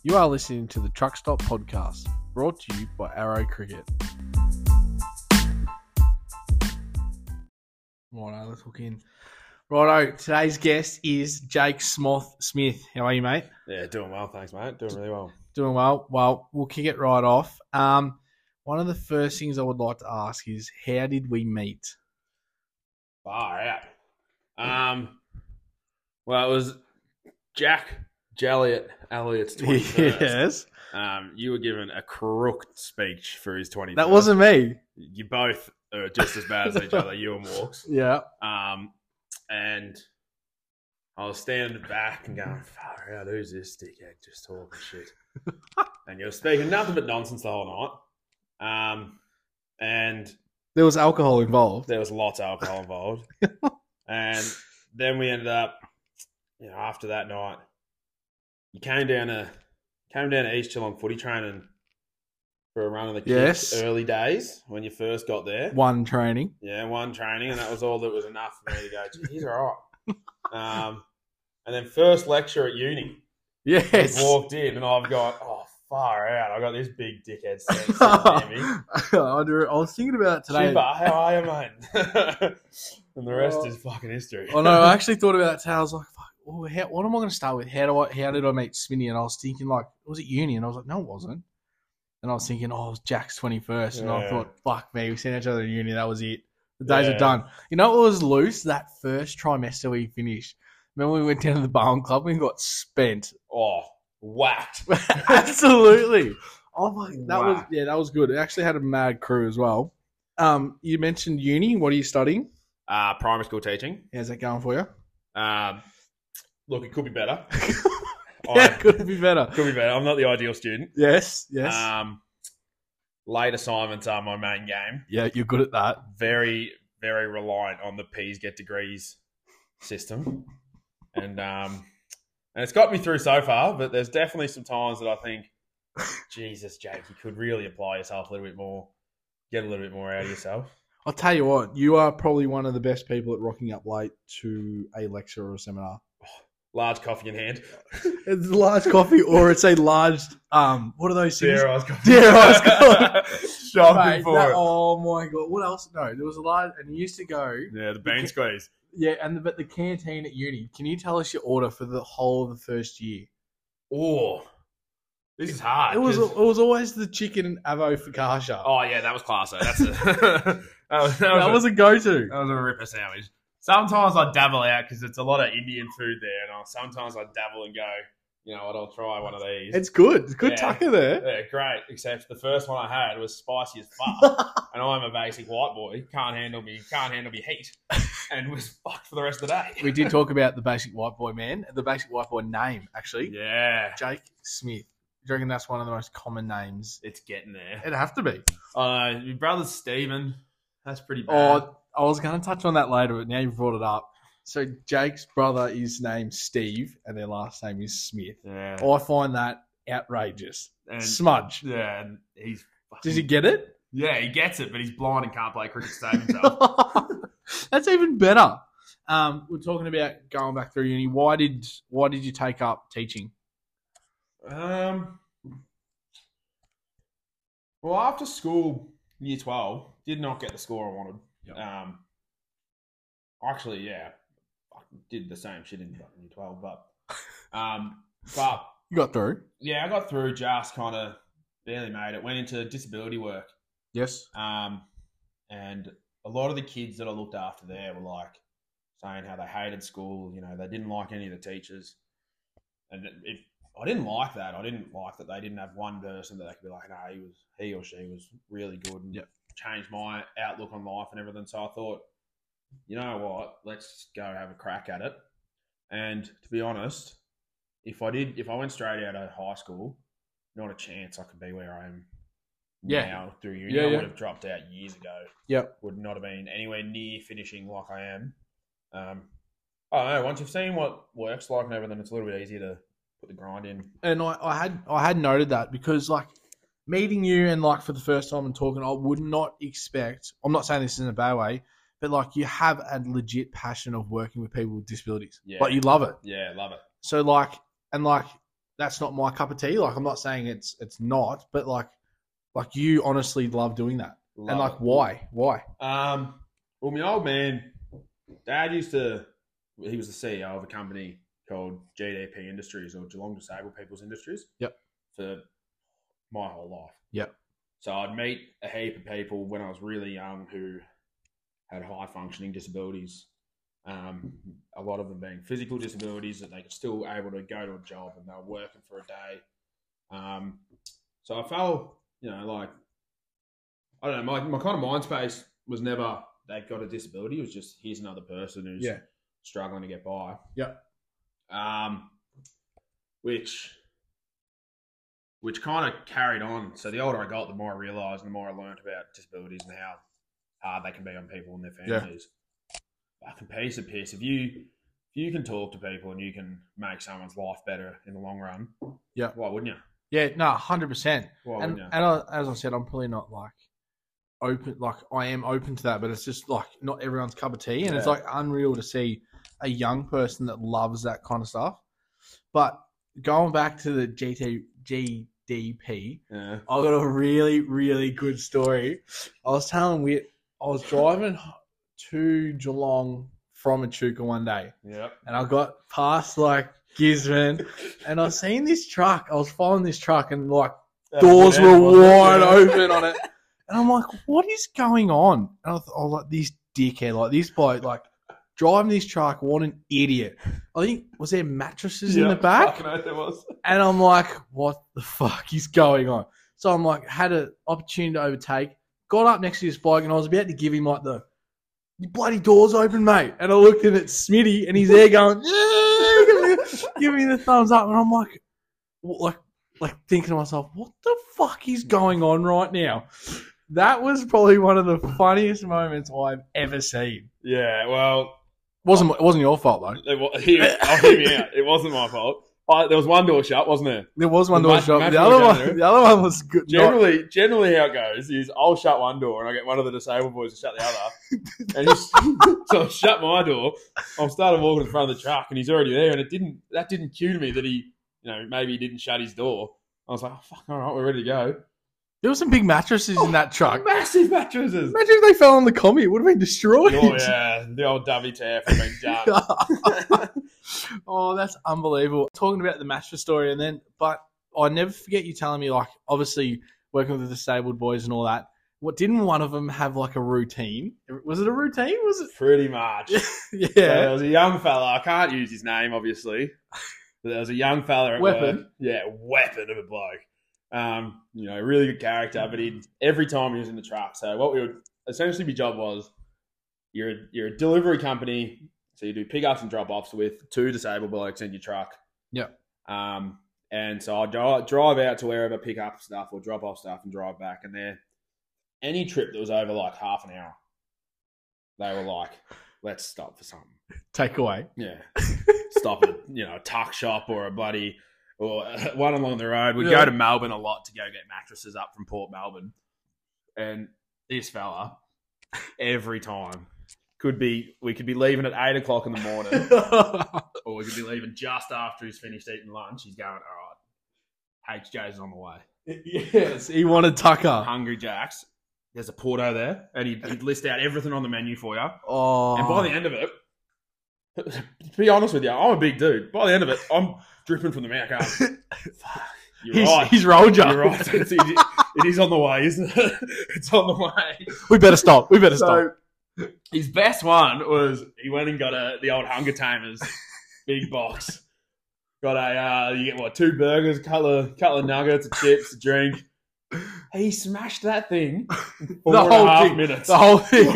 You are listening to the Truck Stop Podcast, brought to you by Arrow Cricket. Righto, let's hook in. Righto, today's guest is Jake Smith. How are you, mate? Yeah, doing well, thanks, mate. Doing really well. Doing well. Well, we'll kick it right off. One of the first things I would like to ask is, how did we meet? Far out. Well, it was Jack Elliott's 21st. Yes. You were given a crooked speech for his 21st. That wasn't me. You both are just as bad as each other, you and Walks. Yeah. And I was standing back and going, far out, who's this dickhead just talking shit? And you were speaking nothing but nonsense the whole night. And There was alcohol involved. there was lots of alcohol involved. And then we ended up, after that night, you came down to East Geelong footy training for a run of the kicks early days when you first got there. One training. Yeah, one training, and that was all that was enough for me to go, he's all right. And then first lecture at uni. Yes. I walked in and I've got, far out. I got this big dickhead sitting near me. I was thinking about it today. Chipper, how are you, mate? And the rest is fucking history. Oh no, I actually thought about it today. I was like, fuck, what am I going to start with? How did I meet Smitty? And I was thinking, like, was it uni? And I was like, no, it wasn't. And I was thinking, it was Jack's 21st. And I thought, fuck me, we seen each other in uni. That was it. The days are done. You know what was loose? That first trimester we finished. Remember we went down to the Barn Club and we got spent. Oh, whacked. Absolutely. Oh my, Whacked. that was good. It actually had a mad crew as well. You mentioned uni. What are you studying? Primary school teaching. How's that going for you? Look, it could be better. Could be better. Could be better. I'm not the ideal student. Yes. Late assignments are my main game. Yeah, you're good at that. Very, very reliant on the P's get degrees system. And it's got me through so far, but there's definitely some times that I think, Jesus, Jake, you could really apply yourself a little bit more, get a little bit more out of yourself. I'll tell you what, you are probably one of the best people at rocking up late to a lecture or a seminar. Large coffee in hand. It's a large coffee or it's a large, what are those things? Dare Ice coffee. Dare Ice coffee. Shopping for it. Oh my God. What else? No, there was a large, and you used to go. Yeah, the bean squeeze. Yeah, but the canteen at uni, can you tell us your order for the whole of the first year? Oh, this is hard. It was always the chicken avo focaccia. Oh, yeah, that was class. That's that was a go-to. That was a ripper sandwich. Sometimes I dabble out because it's a lot of Indian food there, and sometimes I dabble and go, you know what, I'll try one of these. It's good. It's good tucker there. Yeah, great. Except the first one I had was spicy as fuck, and I'm a basic white boy. Can't handle me heat, and was fucked for the rest of the day. We did talk about the basic white boy man, the basic white boy name actually. Yeah, Jake Smith. Do you reckon that's one of the most common names? it's getting there. It'd have to be. Your brother Stephen. That's pretty bad. Oh, I was going to touch on that later, but now you've brought it up. So Jake's brother is named Steve, and their last name is Smith. Yeah. I find that outrageous. And, Smudge. Yeah, and he's... Does he get it? Yeah, he gets it, but he's blind and can't play cricket to save himself. That's even better. We're talking about going back through uni. Why did you take up teaching? Well, after school, year 12, did not get the score I wanted. Yep. Actually, yeah, I did the same shit in year 12, but You got through. yeah, I got through, just kind of barely made it. Went into disability work. Yes. And a lot of the kids that I looked after there were like saying how they hated school, they didn't like any of the teachers. And I didn't like that. I didn't like that they didn't have one person that they could be like, no, he or she was really good and changed my outlook on life and everything. So I thought, you know what, let's go have a crack at it. And to be honest, if I went straight out of high school, not a chance I could be where I am now through uni. I would have dropped out years ago. Yep. Would not have been anywhere near finishing like I am. I don't know, once you've seen what works like and everything, it's a little bit easier to put the grind in. And I had noted that because like meeting you and like for the first time and talking, I would not expect. I'm not saying this in a bad way, but like you have a legit passion of working with people with disabilities. Yeah. Like you love it. Yeah, love it. So like that's not my cup of tea. Like, I'm not saying it's not, but like you honestly love doing that. Love and like, it. why? Well, my old man, Dad he was the CEO of a company called GDP Industries, or Geelong Disabled People's Industries. Yep. For my whole life. Yep. So I'd meet a heap of people when I was really young who had high functioning disabilities. A lot of them being physical disabilities that they were still able to go to a job and they were working for a day. So I felt, like, I don't know, my kind of mind space was never they've got a disability. It was just, here's another person who's struggling to get by. Yeah. Which kind of carried on. So the older I got, the more I realised and the more I learned about disabilities and how hard they can be on people and their families. Fucking piece of piss. If you can talk to people and you can make someone's life better in the long run, why wouldn't you? Yeah, no, 100%. Why wouldn't you? And as I said, I'm probably not like open. Like, I am open to that, but it's just like not everyone's cup of tea, and it's like unreal to see a young person that loves that kind of stuff. But going back to the GDP, I've got a really, really good story. I was driving to Geelong from Echuca one day. Yeah. And I got past like Gisborne and I seen this truck. I was following this truck and like doors were wide open on it. And I'm like, what is going on? And I was like, this dickhead, like this bloke, like driving this truck, what an idiot. I think, was there mattresses in the back? Fucking oath there was. And I'm like, what the fuck is going on? So I'm like, had an opportunity to overtake, got up next to this bloke and I was about to give him like the bloody doors open, mate. And I looked in at Smitty and he's there going, give me the thumbs up. And I'm like thinking to myself, what the fuck is going on right now? That was probably one of the funniest moments I've ever seen. Yeah, well, it wasn't your fault though. I'll hear me out. It wasn't my fault. There was one door shut, wasn't there? There was one door shut. The other one was good. Generally, how it goes is I'll shut one door and I get one of the disabled boys to shut the other. So I shut my door. I'm starting walking in front of the truck and he's already there. And that didn't cue to me that he, maybe he didn't shut his door. I was like, oh, fuck, all right, we're ready to go. There were some big mattresses in that truck. Massive mattresses. Imagine if they fell on the commie. It would have been destroyed. Oh, yeah. The old WTF would have been done. Oh, that's unbelievable. Talking about the mattress story but I never forget you telling me, like, obviously working with the disabled boys and all that, didn't one of them have like a routine? Was it a routine? Was it? Pretty much. Yeah. So there was a young fella. I can't use his name, obviously. But there was a young fella at work. Yeah, weapon of a bloke. Really good character, but every time he was in the truck. So what we would essentially, my job was, you're a delivery company, so you do pickups and drop-offs with 2 disabled blokes in your truck. Yeah. And so I drive out to wherever, pick up stuff or drop off stuff and drive back. And any trip that was over like half an hour, they were like, let's stop for something. Take away. Yeah. Stop at, a tuck shop or a bloody... or one along the road. We'd go to Melbourne a lot to go get mattresses up from Port Melbourne. And this fella, every time, we could be leaving at 8 o'clock in the morning, or we could be leaving just after he's finished eating lunch. He's going, all right, HJ's on the way. Yes, he wanted Tucker. Hungry Jacks. There's a Porto there, and he'd list out everything on the menu for you. Oh. And by the end of it, to be honest with you, I'm a big dude. By the end of it, I'm dripping from the mouth going, He's rolled you. You're right. It is on the way, isn't it? It's on the way. We better stop. Stop. His best one was he went and got the old Hunger Tamers big box. Got you get 2 burgers, couple of nuggets, a chips, a drink. He smashed that thing in 4.5 minutes. The whole thing.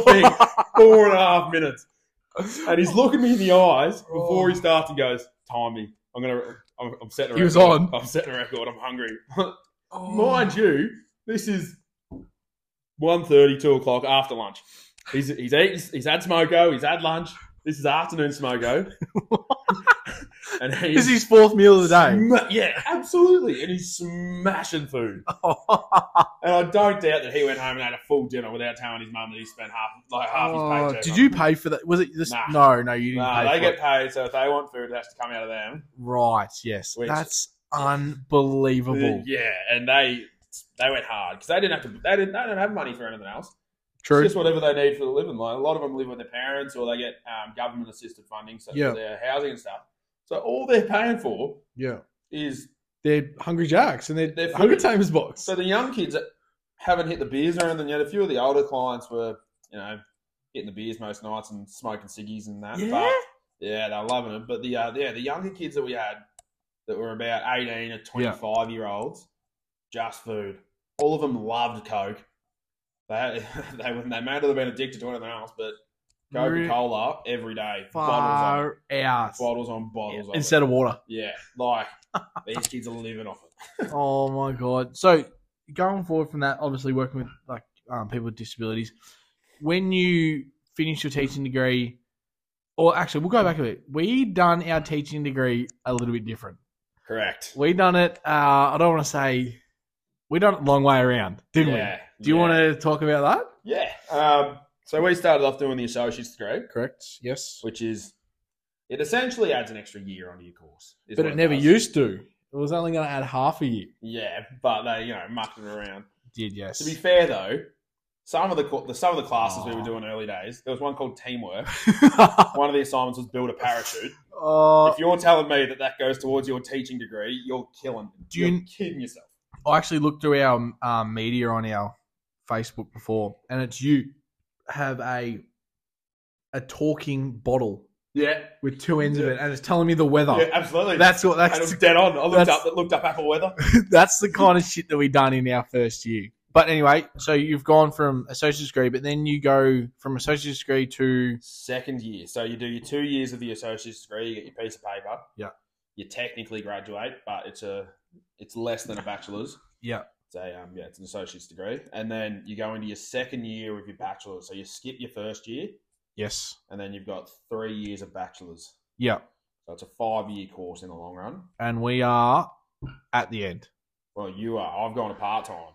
4.5 minutes. And he's looking me in the eyes before he starts and goes, time me. I'm setting a record. He was on. I'm setting a record. I'm hungry. Mind you, this is 1:30, 2 o'clock after lunch. He's eaten. He's had smoko. He's had lunch. This is afternoon smoko. And this is his 4th meal of the day. Yeah, absolutely. And he's smashing food. And I don't doubt that he went home and had a full dinner without telling his mum that he spent half his paycheck. Did you pay for that? Was it this? Nah. No, you didn't pay they for get paid, so if they want food, it has to come out of them. Right, yes. Which, that's unbelievable. Yeah, and they went hard because they don't have money for anything else. True. It's just whatever they need for the living. Like a lot of them live with their parents, or they get government assisted funding for their housing and stuff. So all they're paying for is they're Hungry Jacks and they're food. Hungry Tamers box. So the young kids haven't hit the beers or anything yet. A few of the older clients were, hitting the beers most nights and smoking ciggies and that. Yeah? But, yeah, they're loving it. But the younger kids that we had that were about 18 or 25-year-olds, just food. All of them loved Coke. They may not have been addicted to anything else, but Coca-Cola every day. Far out. Bottles on bottles. Instead of water. Yeah, like these kids are living off it. Oh my God. So going forward from that, obviously working with like people with disabilities, when you finish your teaching degree, or actually we'll go back a bit. We done our teaching degree a little bit different. Correct. We done it, I don't want to say, we done it long way around, didn't we? Do you want to talk about that? Yeah. So we started off doing the associate's degree. Correct. Yes. Which is, it essentially adds an extra year onto your course. But it never used to. It was only going to add half a year. Yeah, but they, mucked it around. Did, yes. To be fair though, some of the classes we were doing early days, there was one called Teamwork. One of the assignments was build a parachute. If you're telling me that goes towards your teaching degree, you're killing. You're kidding yourself. I actually looked through our media on our Facebook before, and it's you have a talking bottle. Yeah, with two ends of it, and it's telling me the weather. Yeah, absolutely. That's and it was dead on. I looked up Apple weather. That's the kind of shit that we done in our first year. But anyway, so you've gone from associate's degree, but then you go from associate's degree to second year. So you do your 2 years of the associate's degree, you get your piece of paper. Yeah. You technically graduate, but it's less than a bachelor's. Yeah. It's an associate's degree. And then you go into your second year of your bachelor's. So you skip your first year. Yes. And then you've got 3 years of bachelor's. Yeah. So it's a 5-year course in the long run. And we are at the end. Well, you are. I've gone to part-time.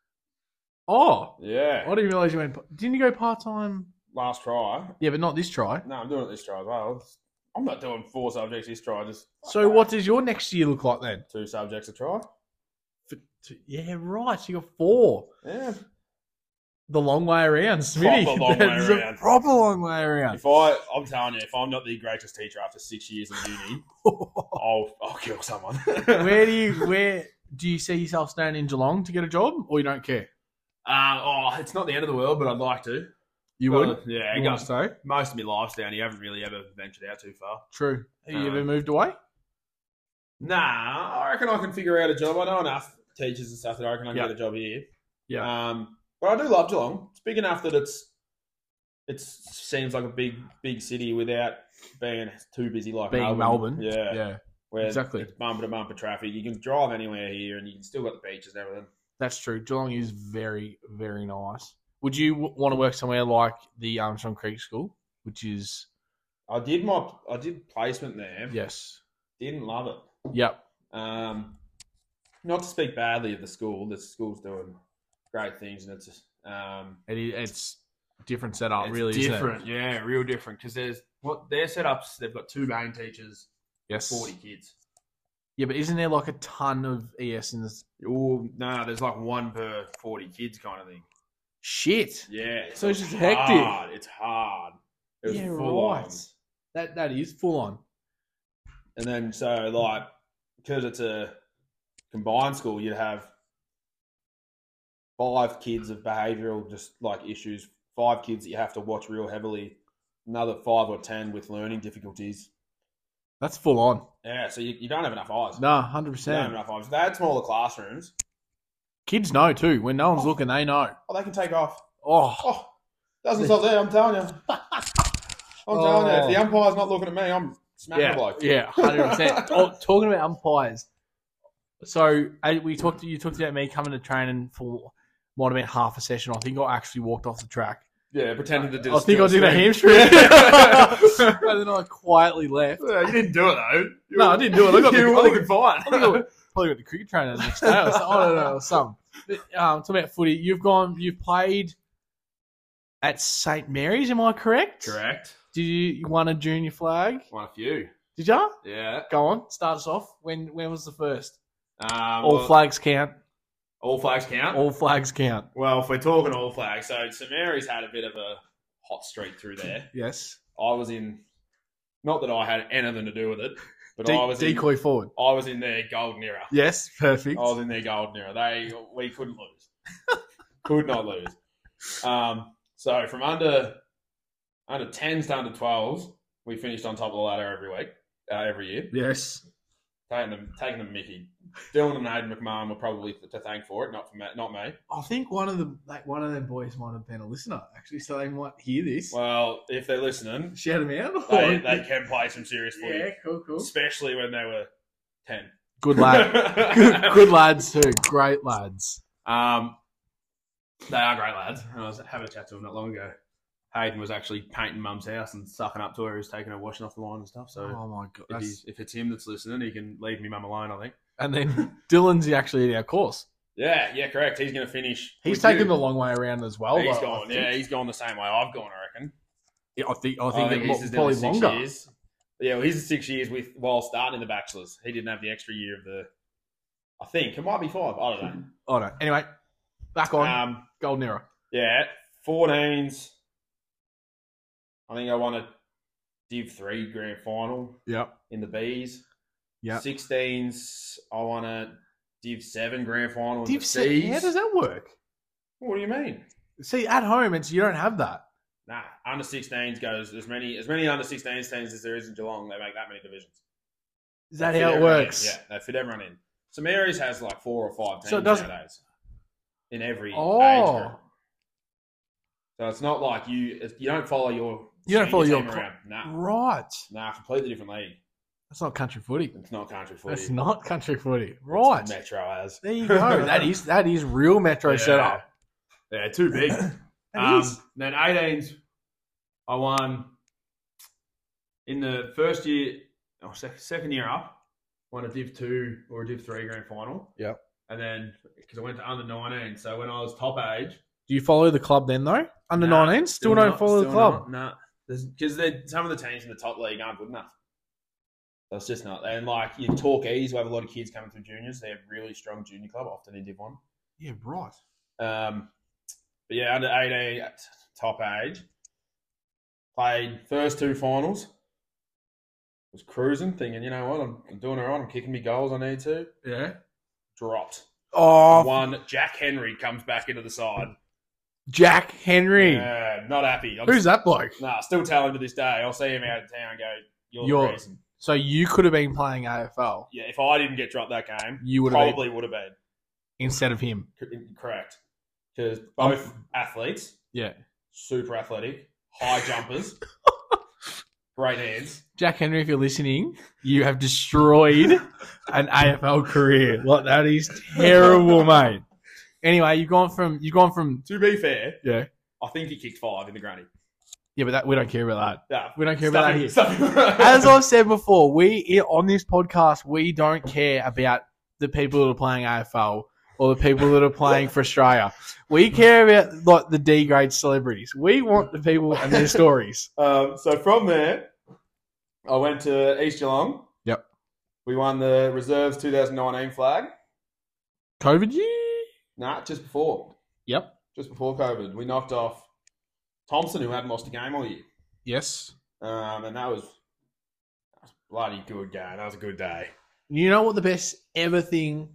Oh. Yeah. I didn't realise you went... Didn't you go part-time? Last try. Yeah, but not this try. No, I'm doing it this try as well. I'm not doing 4 subjects this try. So what does your next year look like then? 2 subjects a try. Yeah, right. So you got 4. Yeah. The long way around, Smitty. Proper long way around. Proper long way around. I'm telling you, if I'm not the greatest teacher after 6 years of uni, I'll kill someone. Where do you see yourself staying in Geelong to get a job, or you don't care? It's not the end of the world, but I'd like to. You would? Yeah. You want to stay? Most of my life's down here. I haven't really ever ventured out too far. True. Have you ever moved away? Nah, I reckon I can figure out a job. I know enough teachers and stuff that I reckon I can get a job here. Yeah. But I do love Geelong. It's big enough that it seems like a big city without being too busy like Melbourne. Yeah. Where exactly. It's bumper to bumper traffic. You can drive anywhere here, and you can still got the beaches and everything. That's true. Geelong is very, very nice. Would you want to work somewhere like the Armstrong Creek School, which is? I did placement there. Yes. Didn't love it. Yep. Not to speak badly of the school. The school's doing great things, and it's different setup. It's really different. Isn't it? Yeah, real different. Because their setups. They've got 2 main teachers. Yes. 40 kids. Yeah, but isn't there like a ton of ES in this? Oh no, there's like 1 per 40 kids kind of thing. Shit. Yeah. So it's just hectic. It's hard. It was yeah, full right. On. That is full on. And then so because it's a combined school, you'd have 5 kids of behavioural just like issues, 5 kids that you have to watch real heavily, another 5 or 10 with learning difficulties. That's full on. Yeah, so you don't have enough eyes. No, 100%. You don't have enough eyes. If they had smaller classrooms. Kids know too. When no one's looking, they know. Oh, they can take off. Oh. Doesn't stop there, I'm telling you. I'm telling you, if the umpire's not looking at me, I'm smacking the bloke. Yeah, 100%. Talking about umpires. So you talked about me coming to training for might have been half a session. I think I actually walked off the track. Yeah, pretending to do. I think I did a hamstring, and then I quietly left. Yeah, you didn't do it though. No, I didn't do it. I got looking fine. Probably got the cricket trainer the next day. I don't know, or something. Talking about footy, you've played at St Mary's. Am I correct? Correct. Did you won a junior flag? Won a few. Did ya? Yeah. Go on, start us off. When was the first? All flags count. All flags count. All flags count. Well, if we're talking all flags, so St Mary's had a bit of a hot streak through there. Yes. I was in, not that I had anything to do with it, but I was decoy forward. I was in their golden era. Yes, perfect. I was in their golden era. We couldn't lose. Could not lose. So from under 10s to under 12s, we finished on top of the ladder every year. Yes. Taking them Mickey. Dylan and Hayden McMahon were probably to thank for it, not me. I think one of them boys might have been a listener, actually, so they might hear this. Well, if they're listening, shout them out. They can play some serious footy. Yeah, cool. Especially when they were 10. Good lad. good lads too. Great lads. They are great lads. I was having a chat to them not long ago. Hayden was actually painting Mum's house and sucking up to her. He was taking her washing off the line and stuff. So, oh my god, if it's him that's listening, he can leave me Mum alone, I think. And then Dylan's actually at our course. Yeah, correct. He's going to finish. He's taken the long way around as well. He's gone. Yeah, he's gone the same way I've gone, I reckon. Yeah, I think he's probably longer. Years. Yeah, well, he's 6 years while starting in the bachelors. He didn't have the extra year of the. I think it might be 5. I don't know. Oh no. Anyway, back on golden era. Yeah, 14s. I think I won a Div 3 grand final. Yep. In the Bs. Yeah. 16s, I won a Div 7 grand final in Div the 7? Cs. How does that work? What do you mean? See, at home, you don't have that. Nah, under 16s goes as many under 16s teams as there is in Geelong. They make that many divisions. Is that how it works? Yeah, they fit everyone in. St Mary's has like 4 or 5 teams nowadays in every age group. So it's not like you don't follow your team around. Nah. Right. Nah, completely different league. That's not country footy. It's not country footy. That's not country footy. Right. It's Metro has. There you go. that is real Metro setup. Yeah, too big. Then 18s, I won in the first year, or second year up, won a Div 2 or a Div 3 grand final. Yep. And then, because I went to under 19, so when I was top age. Do you follow the club then, though? Under 19? Still don't follow the club? No. Because some of the teams in the top league aren't good enough. That's just not. And like your Torquays, who have a lot of kids coming through juniors, they have really strong junior club, often in Div 1. Yeah, right. But yeah, under 18, top age, played first 2 finals. Was cruising, thinking, you know what, I'm doing all right. I'm kicking me goals I need to. Yeah. Dropped. Oh. One, Jack Henry comes back into the side. Jack Henry. Yeah, not happy. Who's that bloke? Nah, still tell him to this day. I'll see him out of town and go, you're the reason. So you could have been playing AFL. Yeah, if I didn't get dropped that game, you would probably would have been. Instead of him. Correct. Because both athletes. Yeah. Super athletic. High jumpers. Great hands. Jack Henry, if you're listening, you have destroyed an AFL career. Like, that is terrible, mate. Anyway, you've gone from. To be fair, yeah, I think he kicked 5 in the granny. Yeah, but we don't care about that. Yeah, we don't care about that here. As I've said before, on this podcast, we don't care about the people that are playing AFL or the people that are playing for Australia. We care about like the D grade celebrities. We want the people and their stories. So from there, I went to East Geelong. Yep. We won the Reserves 2019 flag. COVID year? Nah, just before. Yep. Just before COVID. We knocked off Thompson, who hadn't lost a game all year. Yes. And that was a bloody good game. That was a good day. You know what the best ever thing...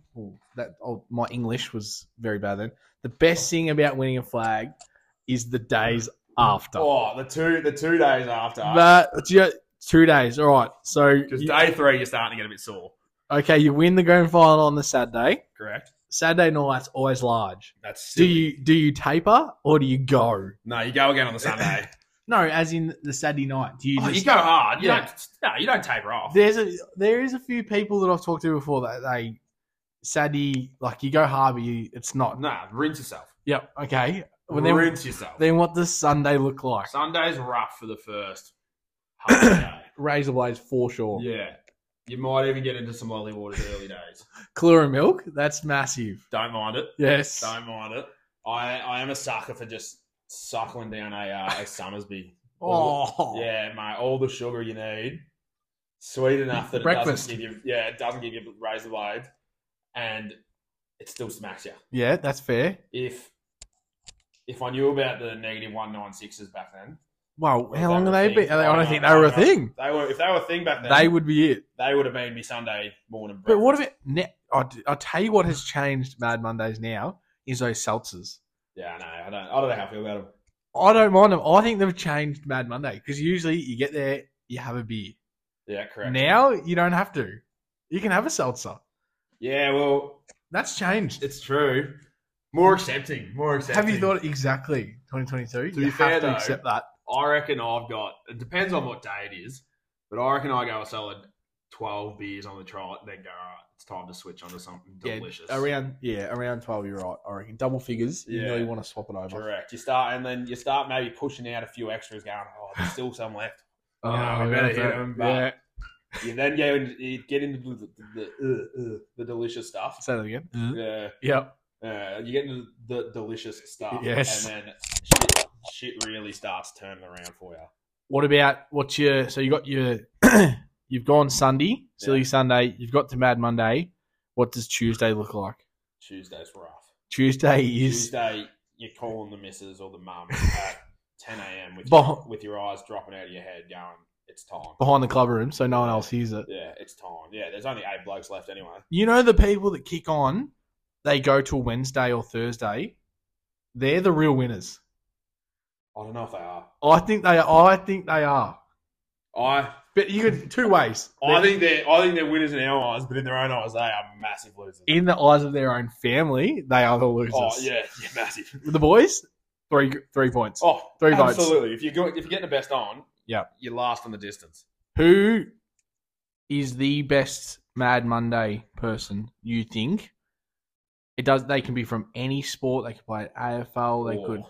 my English was very bad then. The best thing about winning a flag is the days after. Oh, the two days after. But 2 days, all right. So because day 3, you're starting to get a bit sore. Okay, you win the grand final on the Saturday. Correct. Saturday night's always large. That's silly. Do you taper or do you go? No, you go again on the Sunday. No, as in the Saturday night. Do you? You go hard. You don't taper off. There is a few people that I've talked to before that they Saturday like you go hard, but it's not. Nah, rinse yourself. Yep. Okay. Rinse yourself. Then what does Sunday look like? Sunday's rough for the first half a day. Razor blades for sure. Yeah. You might even get into some lolly waters early days. Kahlua milk, that's massive. Don't mind it. Yes. Don't mind it. I am a sucker for just suckling down a Summersby. Oh. Yeah, mate. All the sugar you need. Sweet enough that it doesn't give you razor blades. and it still smacks you. Yeah, that's fair. If I knew about the negative 196s back then, Well, if how long were have a they thing, been? I don't think they were a thing. If they were a thing back then, They would be it. they would have been me Sunday morning But breakfast. what about now? I'll tell you what has changed Mad Mondays now is those seltzers. Yeah, no, I don't know how I feel about them. I don't mind them. I think they've changed Mad Monday because usually you get there, you have a beer. Yeah, correct. Now you don't have to. You can have a seltzer. Yeah, well, That's changed. it's true. More accepting. Have you thought exactly 2022? To be you fair, have to though, accept that. I reckon I've got. It depends on what day it is, but I reckon I go a solid 12 beers on the trot, then go, all right, it's time to switch onto something delicious. Around 12. You're right. I reckon double figures. You Yeah. really want to swap it over. Correct. You start maybe pushing out a few extras, going, oh, there's still some left. Oh, we better hit them. But yeah. you then you get into the delicious stuff. Say that again. Yeah. Yep. You get into the delicious stuff. Yes. And then shit really starts turning around for you. What about so you got your you've gone Sunday, Silly Sunday, you've got to Mad Monday. What does Tuesday look like? Tuesday's rough. Tuesday, you're calling the missus or the mum at 10 a.m. with your eyes dropping out of your head going, it's time. Behind the club room so no one else hears it. Yeah, it's time. Yeah, there's only 8 blokes left anyway. You know the people that kick on, they go till Wednesday or Thursday. They're the real winners. I don't know if they are. I think they are. But you could two ways. I think they're winners in our eyes, but in their own eyes, they are massive losers. In the eyes of their own family, they are the losers. Oh yeah, massive. With the boys, 3 points. Oh, 3 votes. Absolutely. If you're getting the best on, yeah, you're last on the distance. Who is the best Mad Monday person you think? They can be from any sport. They could play at AFL. They could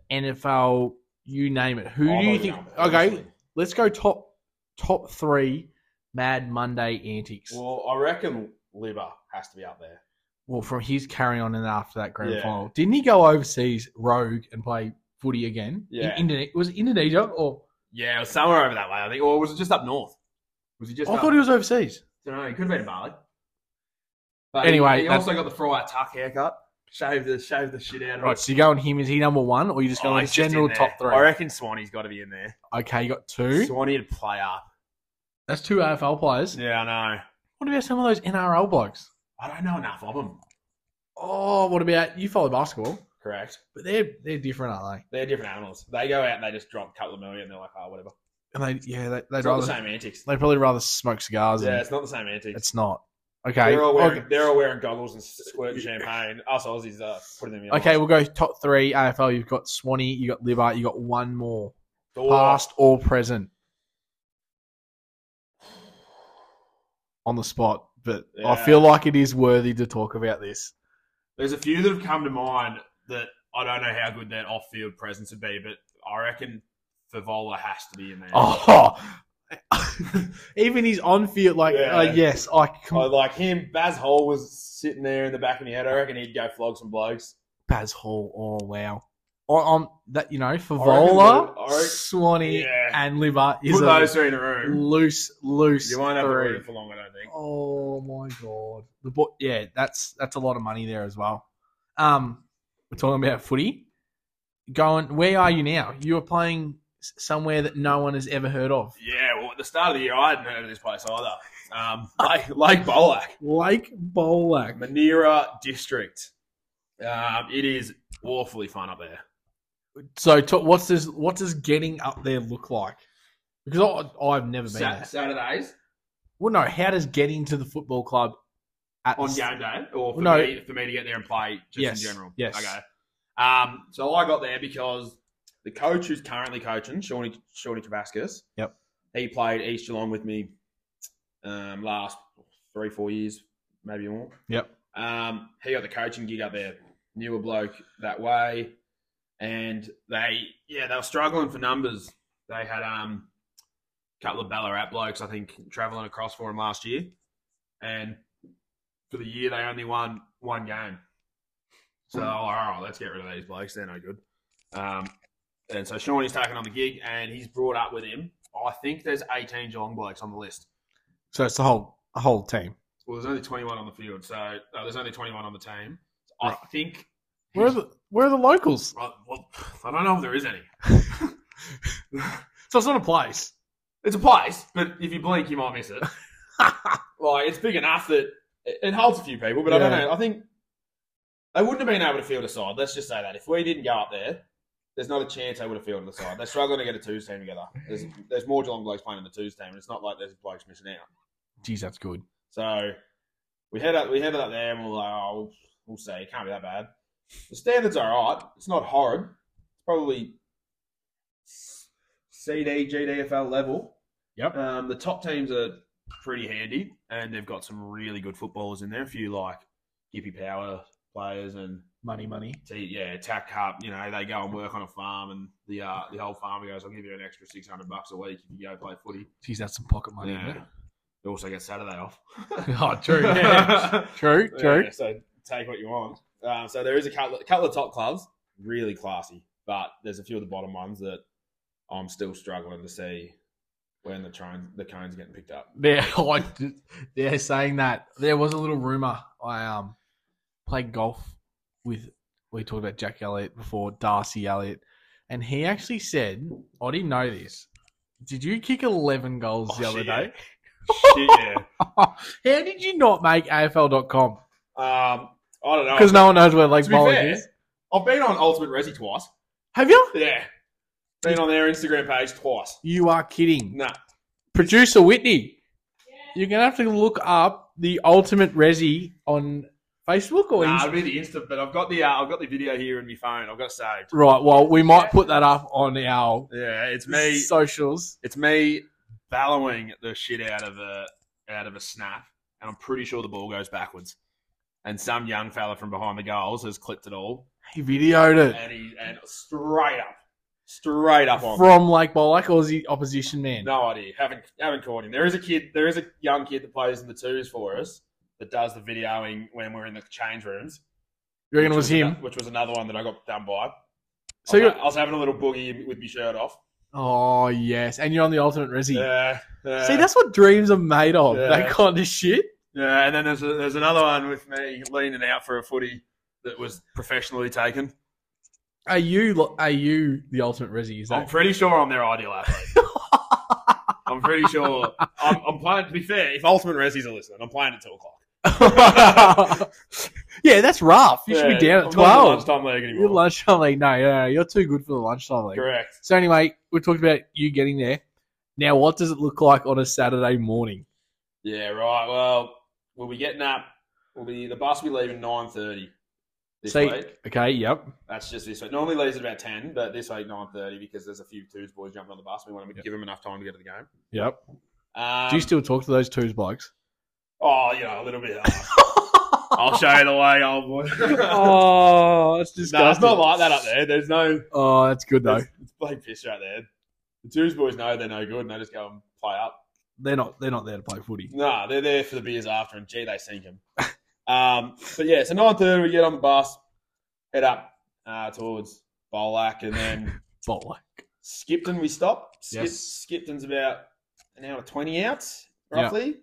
NFL. You name it. Who do you think? Okay, let's go top 3 Mad Monday antics. Well, I reckon Libba has to be up there. Well, from his carry on and after that grand final, didn't he go overseas rogue and play footy again? Yeah. Was it Indonesia or? Yeah, it was somewhere over that way, I think. Or was it just up north? Was he just? I thought he was overseas. I don't know. He could have been in Bali. But anyway, he also got the Friar Tuck haircut. Shave the shit out of it. Right, so you going him? Is he number 1, or you just going general top 3? I reckon Swanee's got to be in there. Okay, you got 2. Swanee to play up. That's 2 AFL players. Yeah, I know. What about some of those NRL blokes? I don't know enough of them. Oh, what about you? Follow basketball, correct? But they're different, aren't they? They're different animals. They go out and they just drop a couple of million. And they're like, oh, whatever. And they'd it's rather not the same antics. They'd probably rather smoke cigars. Yeah, it's not the same antics. It's not. Okay, they're all wearing goggles and squirting champagne. Us Aussies putting them in. Okay, we'll go top 3 AFL. You've got Swanee, you got Libba, you got one more, Door. Past or present. On the spot, but I feel like it is worthy to talk about this. There's a few that have come to mind that I don't know how good that off-field presence would be, but I reckon Favola has to be in there. Oh, even his on-field, yes, like him. Baz Hall was sitting there in the back of my head. I reckon he'd go flog some blokes. Baz Hall, oh wow. On that, Favola, Swanee, and Libba is put those 3 in a room. Loose. You won't have 3 for long, I don't think. Oh my god, that's a lot of money there as well. We're talking about footy. Where are you now? You are playing somewhere that no one has ever heard of. Yeah, well, at the start of the year, I hadn't heard of this place either. Lake Bolac. Lake Bolac. Maneera District. It is awfully fun up there. So, what does getting up there look like? Because I've never been there. Saturdays? Well, no. How does getting to the football club on game day, or for me to get there and play in general? Yes. Okay. So I got there because the coach who's currently coaching, Shawnee Kavaskas. Yep. He played East Geelong with me last 3-4 years, maybe more. Yep. He got the coaching gig up there. Knew a bloke that way. And they were struggling for numbers. They had a couple of Ballarat blokes, I think, travelling across for him last year. And for the year, they only won 1 game. So, all right, let's get rid of these blokes. They're no good. And so Shawnee's taken on the gig, and he's brought up with him. I think there's 18 Geelong blokes on the list. So it's a whole team. Well, there's only 21 on the field, so there's only 21 on the team. I Right. think. Where are the locals? Well, I don't know if there is any. So it's not a place. It's a place, but if you blink, you might miss it. Like, it's big enough that it holds a few people, but I don't Yeah. know. I think they wouldn't have been able to field a side. Let's just say that. If we didn't go up there's not a chance they would have fielded the side. They're struggling to get a twos team together. There's more Geelong blokes playing in the twos team, and it's not like there's blokes missing out. Jeez, that's good. So we headed up there, and we're like, oh, we'll see. It can't be that bad. The standards are all right. It's not horrid. It's probably CD, GDFL level. Yep. The top teams are pretty handy, and they've got some really good footballers in there. A few like Gippy Power players and Money. Tack Cup. You know, they go and work on a farm, and the whole farmer goes, "I'll give you an extra $600 a week if you go play footy." Jeez, that's some pocket money. Yeah. Isn't it? They also get Saturday off. Oh, true. Yeah. true. Yeah, so take what you want. So there is a couple of top clubs, really classy, but there's a few of the bottom ones that I'm still struggling to see when the cones getting picked up. They're saying that there was a little rumor. I played golf with. We talked about Jack Elliott before, Darcy Elliott, and he actually said, "I didn't know this. Did you kick 11 goals the other day?" Shit, yeah. How did you not make AFL.com? I don't know. Because no one knows where Lake To be Bowling fair, is. I've been on Ultimate Resi twice. Have you? Yeah. Been on their Instagram page twice. You are kidding. Nah. Producer Whitney, you're going to have to look up the Ultimate Resi on Facebook or Nah, Insta. it'll be the Insta, but I've got the video here in my phone. I've got it saved. Right, well, we might put that up on our Yeah, it's me. socials. It's me bellowing the shit out of a snap, and I'm pretty sure the ball goes backwards. And some young fella from behind the goals has clipped it all, He videoed it. and straight up on. From Lake Bolak or is he opposition man? No idea. Haven't caught him. There is a young kid that plays in the twos for us that does the videoing when we're in the change rooms. You reckon it was him? Which was another one that I got done by. So I was having a little boogie with my shirt off. Oh, yes. And you're on the Ultimate Resi. Yeah. See, that's what dreams are made of. Yeah. That kind of shit. Yeah, and then there's another one with me leaning out for a footy that was professionally taken. Are you the Ultimate Resi? Is I'm that? pretty sure I'm their ideal athlete. I'm pretty sure. I'm playing. To be fair, if Ultimate Resi's are listening, I'm playing at 2 o'clock. Yeah, that's rough. You should be down at I'm 12. not in the lunchtime league anymore. You're lunchtime league. No, you're too good for the lunchtime league. Correct. So anyway, we talked about you getting there. Now, what does it look like on a Saturday morning? Yeah, right. Well, we'll be getting up. The bus will be leaving 9:30 this week. Okay, yep. That's just this week. Normally leaves at about 10, but this week 9:30 because there's a few twos boys jumping on the bus. We want to give them enough time to get to the game. Yep. Do you still talk to those twos blokes? Oh, a little bit. I'll show you the way, old boy. Oh, that's disgusting. No, it's not like that up there. There's no. Oh, that's good though. It's plain piss right there. The twos boys know they're no good, and they just go and play up. They're not there to play footy. No, they're there for the beers after, and gee, they sink them. But yeah, so 9:30 we get on the bus, head up towards Bolac, and then Bolac. Skipton we stop. Yes. Skipton's about an hour 20 out, roughly.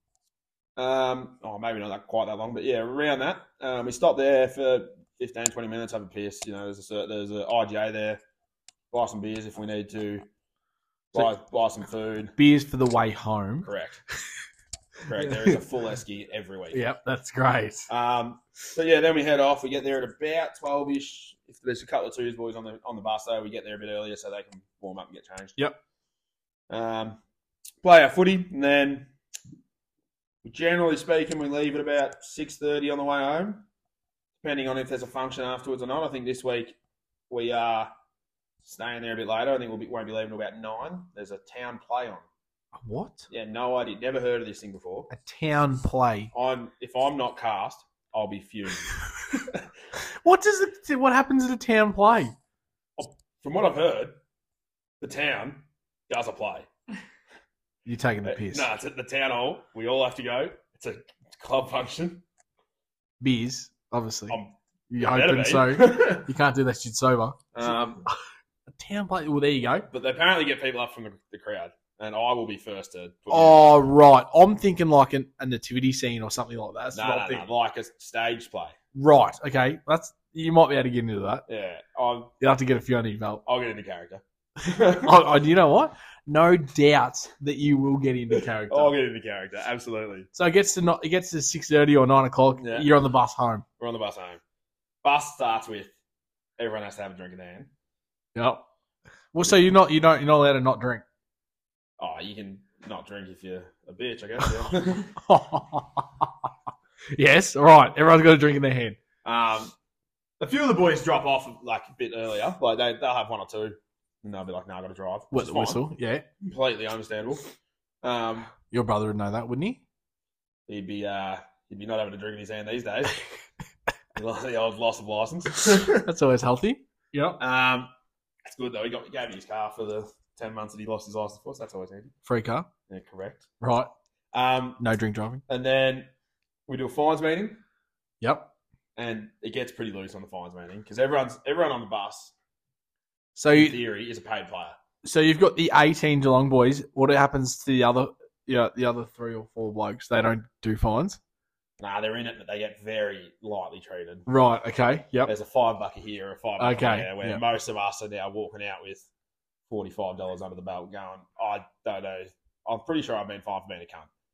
Maybe not quite that long, but yeah, around that. We stop there for 15, 20 minutes, have a piss. There's a IGA there. Buy some beers if we need to. Buy some food. Beers for the way home. Correct. There is a full esky every week. Yep, that's great. So yeah, then we head off. We get there at about 12ish. If there's a couple of twos boys on the bus though, we get there a bit earlier so they can warm up and get changed. Yep. Play our footy, and then generally speaking, we leave at about 6:30 on the way home, depending on if there's a function afterwards or not. I think this week we are staying there a bit later. I think we won't be leaving until about 9. There's a town play on. What? Yeah, no idea. Never heard of this thing before. A town play. If I'm not cast, I'll be fuming. What happens at a town play? From what I've heard, the town does a play. You're taking the piss. No, it's at the town hall. We all have to go. It's a club function. Beers, obviously. You're better hoping be. so. You can't do that shit sober. Um, A town play. Well, there you go. but they apparently get people up from the crowd. and I will be first to. Put Oh, right. I'm thinking like a nativity scene or something like that. That's what I'm thinking. no, like a stage play. Right. Okay. You might be able to get into that. Yeah, You'll have to get a few under your belt. I'll get into character. You know what? No doubt that you will get into character. I'll get into character, absolutely. So it gets to 6:30 or 9 o'clock. Yeah. You're on the bus home. We're on the bus home. Bus starts with everyone has to have a drink in their hand. Yep. Well, so you're not allowed to not drink. Oh, you can not drink if you're a bitch, I guess. Yeah. Yes. All right. Everyone's got a drink in their hand. A few of the boys drop off like a bit earlier. Like they'll have one or two, and they'll be like, "No, I got to drive." Wet the whistle. Yeah. Completely understandable. Your brother would know that, wouldn't he? He'd be not having a drink in his hand these days. The old loss of license. That's always healthy. Yep. It's good though. He gave me his car for the 10 months that he lost his license for, so that's always handy. Free car. Yeah, correct. Right. No drink driving. And then we do a fines meeting. Yep. And it gets pretty loose on the fines meeting because everyone on the bus, so in theory, is a paid player. So you've got the 18 Geelong boys. What happens to the other 3 or 4 blokes? They don't do fines? Nah, they're in it, but they get very lightly treated. Right, okay, yep. There's a $5 here or a $5 there, where yep. most of us are now walking out with $45 under the belt going, I don't know. I'm pretty sure I've been fined for being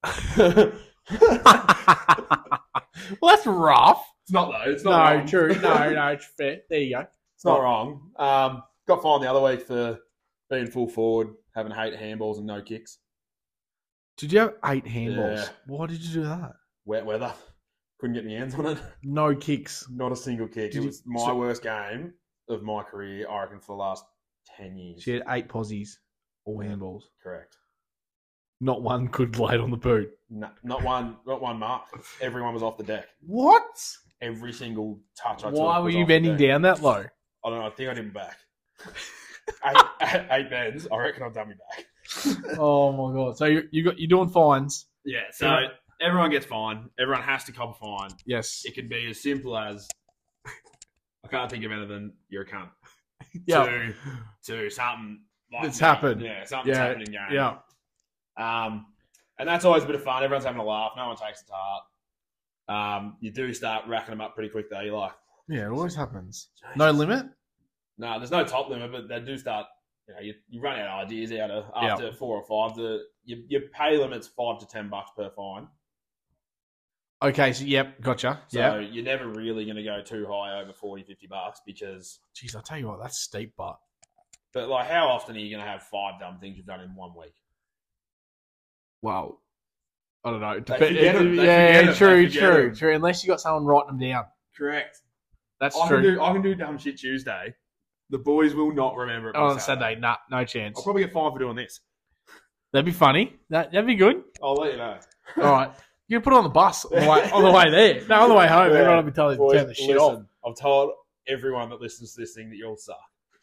a cunt. Well, that's rough. It's not though. It's not wrong. True. No, it's fair. There you go. It's not wrong. Got fined the other week for being full forward, having 8 handballs and no kicks. Did you have 8 handballs? Yeah. Why did you do that? Wet weather. Couldn't get my hands on it. No kicks. Not a single kick. It was my worst game of my career, I reckon, for the last 10 years. She had 8 posies, all handballs. Correct. Not one could lay on the boot. No, not one mark. Everyone was off the deck. What? Every single touch I took. Why were you bending down that low? I don't know. I think I did my back. 8 bends. I reckon I've done my back. Oh my god! So you're doing fines? Yeah. So everyone gets fined. Everyone has to cop a fine. Yes. It can be as simple as I can't think of anything than you're a cunt. Yeah. To something like that's happened. Yeah. Something's happened in game. Yeah. And that's always a bit of fun. Everyone's having a laugh. No one takes it to heart. You do start racking them up pretty quick, though. You're like... Yeah, it always happens. No limit? No, there's no top limit, but they do start... You run out of ideas after 4 or 5. Your pay limit's $5 to $10 per fine. Okay, so, yep, gotcha. So you're never really going to go too high over $40, $50 because... Jeez, I'll tell you what, that's steep, but... But, like, how often are you going to have 5 dumb things you've done in 1 week? Well, I don't know. True. Unless you got someone writing them down. Correct. That's true. I can do dumb shit Tuesday. The boys will not remember it on Saturday. Nah, no chance. I'll probably get fined for doing this. That'd be funny. That'd be good. I'll let you know. All right. You can put it on the bus on the way there. No, on the way home. Everyone will be telling you to turn the shit off. I've told everyone that listens to this thing that you'll suck.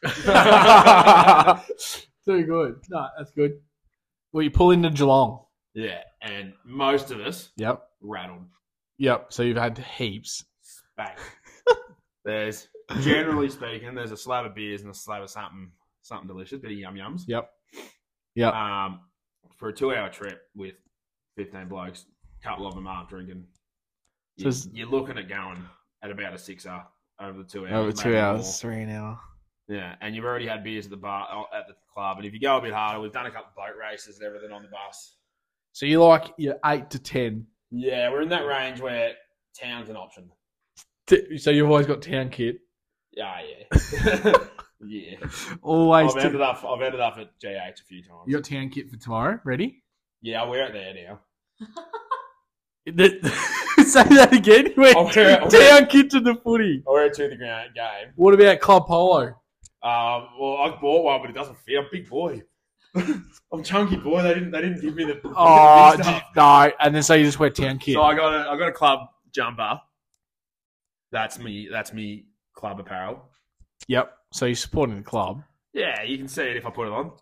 Too good. No, that's good. Well, you pull into Geelong. Yeah, and most of us rattled. Yep, so you've had heaps. Bang. There's, generally speaking, there's a slab of beers and a slab of something delicious, bit of yum-yums. Yep. For a 2-hour trip with 15 blokes, a couple of them aren't drinking. You're looking at going at about a 6er over the 2 hours. Over 2 hours, 3 an hour. Yeah, and you've already had beers at the bar, at the club, and if you go a bit harder, we've done a couple of boat races and everything on the bus. So you like your 8 to 10? Yeah, we're in that range where town's an option. So you've always got town kit? Yeah. Yeah. Always. I've ended up at GH a few times. You got town kit for tomorrow? Ready? Yeah, I'll wear it there now. Say that again. Town kit to the footy. I'll wear it to the ground game. What about club polo? Well, I bought one, but it doesn't fit. I'm a big boy. I'm a chunky boy. They didn't give me the stuff. No, and then so you just wear town kit. So I got a club jumper. That's me club apparel. Yep. So you're supporting the club. Yeah, you can see it if I put it on.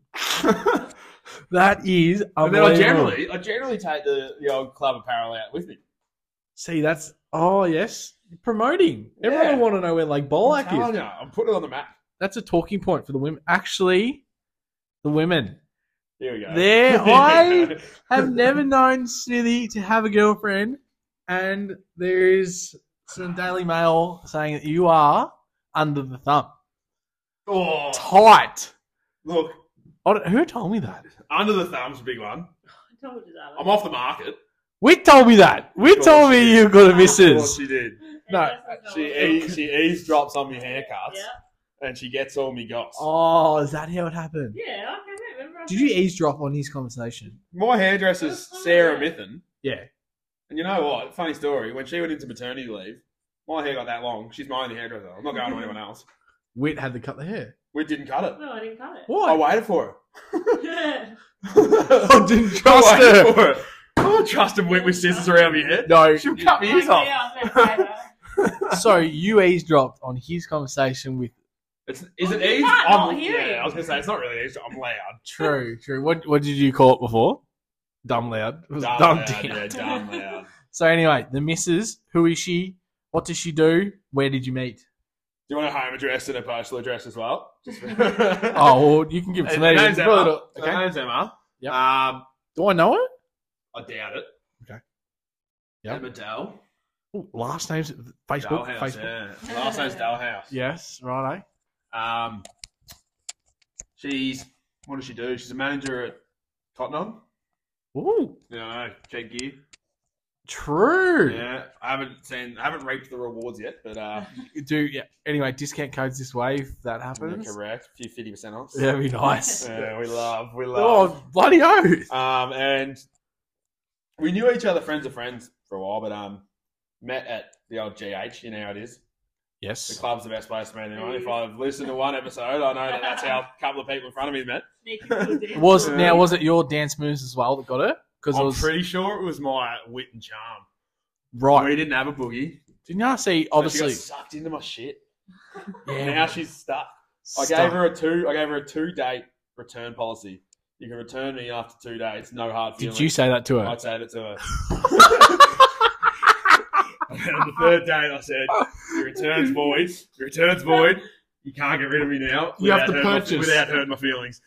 That is unbelievable. And then I generally take the old club apparel out with me. See, that's yes. You're promoting. Everyone will want to know where Lake Bolac is. I'm putting it on the map. That's a talking point for the women. Actually, the women. Here we go. There, I have never known Smithy to have a girlfriend, and there is some Daily Mail saying that you are under the thumb. Oh, Tight. look, Who told me that? under the thumb's a big one. I told you that. I'm off the market. Whit told me that. Whit told me you got a Of course missus. she did. No, She eavesdrops on me haircuts, Yeah. and she gets all me goss. Oh, is that how it happened? Yeah, I can't remember. Did you eavesdrop on his conversation? My hairdresser's Sarah Mithen, Yeah. and you know what? Funny story. When she went into maternity leave, my hair got that long. She's my only hairdresser. I'm not going to anyone else. Whit had to cut the hair. We didn't cut it. No, I didn't cut it. Why? I waited for her. I didn't trust I waited her. for her. I don't trust him with scissors around my head. No. She'll cut me ears off. Yeah, I was gonna say that. So you eavesdropped on his conversation with. Is it You ease? can't not hear Yeah, it. I was going to say, it's not really ease. I'm loud. True. What did you call it before? Dumb loud. It was dumb loud, down. yeah, dumb loud. So anyway, the missus, who is she? What does she do? Where did you meet? Do you want a home address and a postal address as well? Oh, well, you can give it to me. Her name's Probably Emma. not- Her Okay. name's Emma. Yep. I Do I know her? doubt it. Okay. Yep. Emma Dell. Ooh, last name's Facebook. Dalhouse, Facebook. yeah. Last name's Dalhouse. Yes, right. She's, what does she do? She's a manager at Tottenham. Ooh, You know, check gear. true. Yeah, I haven't reaped the rewards yet, but Yeah. Anyway, discount codes this way if that happens. correct. A few 50% off. Yeah, that'd be nice. Yeah, we love. Oh, bloody oath. And we knew each other, friends of friends, for a while, but met at the old GH. You know how it is. The Yes. club's the best place to meet anyone. If I've listened to one episode, I know that's how a couple of people in front of me met. Sneaky little dance. Was it your dance moves as well that got her? Because it I'm was pretty sure it was my wit and charm. right. We didn't have a boogie. Didn't I see? So Obviously, she got sucked into my shit. yeah. Now she's stuck. I gave her a 2-date return policy. You can return me after 2 days. No hard feelings. Did you say that to her? I'd say it to her. And the third date, I said, "Your return's void. Your return's void. You can't get rid of me now. You have to without hurting purchase." without hurting my feelings."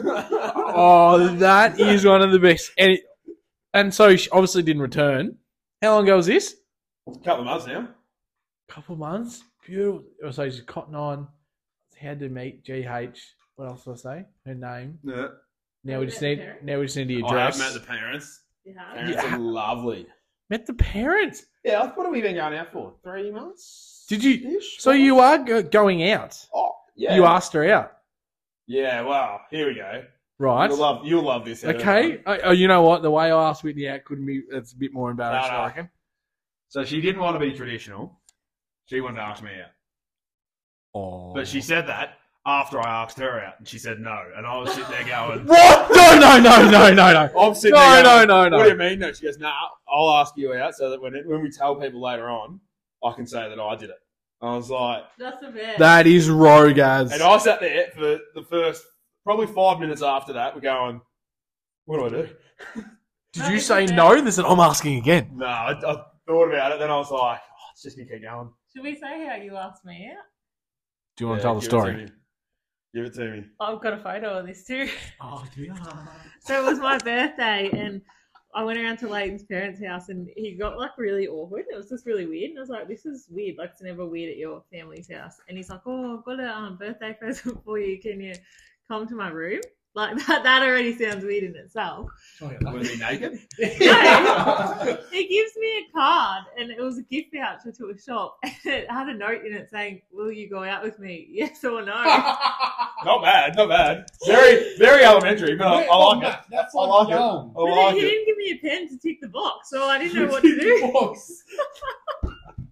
Oh, that is one of the best. And so she obviously didn't return. How long ago was this? Couple of months now. Couple of months. Beautiful. So she's Cotton On. Had to meet GH. What else do I say? Her name. Yeah. Now we just need. Now we just need the I have address. met the parents. Yeah. Parents Yeah. are lovely. Met the parents. Yeah, what have we been going out for? 3 months? Did you? Ish? So you are going out. Oh, yeah. You asked her out, Yeah, well, here we go. right? You'll love this. Okay. You know what? The way I asked Whitney out couldn't be. It's a bit more embarrassing, No, no. I reckon. So she didn't want to be traditional. She wanted to ask me out. Oh. But she said that after I asked her out, and she said no. And I was sitting there going, What? No. I'm sitting there going, No. what do you mean? No, she goes, nah, I'll ask you out so that when we tell people later on, I can say that I did it. I was like, That's the best. That is rogue as. and I sat there for the first, probably 5 minutes after that, we're going, what do I do? Did you say no? They said, I'm asking again. No, I thought about it, then I was like, oh, it's just going to keep going. Should we say how you asked me out? Do you want Yeah, to tell the give it story? to me. Give it to me. I've got a photo of this too. Oh, do you? So it was my birthday, and I went around to Leighton's parents' house, and he got like really awkward. It was just really weird, and I was like, "This is weird. Like it's never weird at your family's house." And he's like, "Oh, I've got a birthday present for you. Can you come to my room?" Like that already sounds weird in itself. Was he naked? No. He gives me a card, and it was a gift voucher to a shop, and it had a note in it saying, "Will you go out with me? Yes or no?" Not bad, not bad. Very, very elementary, but I like it. That's I like like it. young. I But like he it. didn't give me a pen to tick the box, so I didn't know what to do.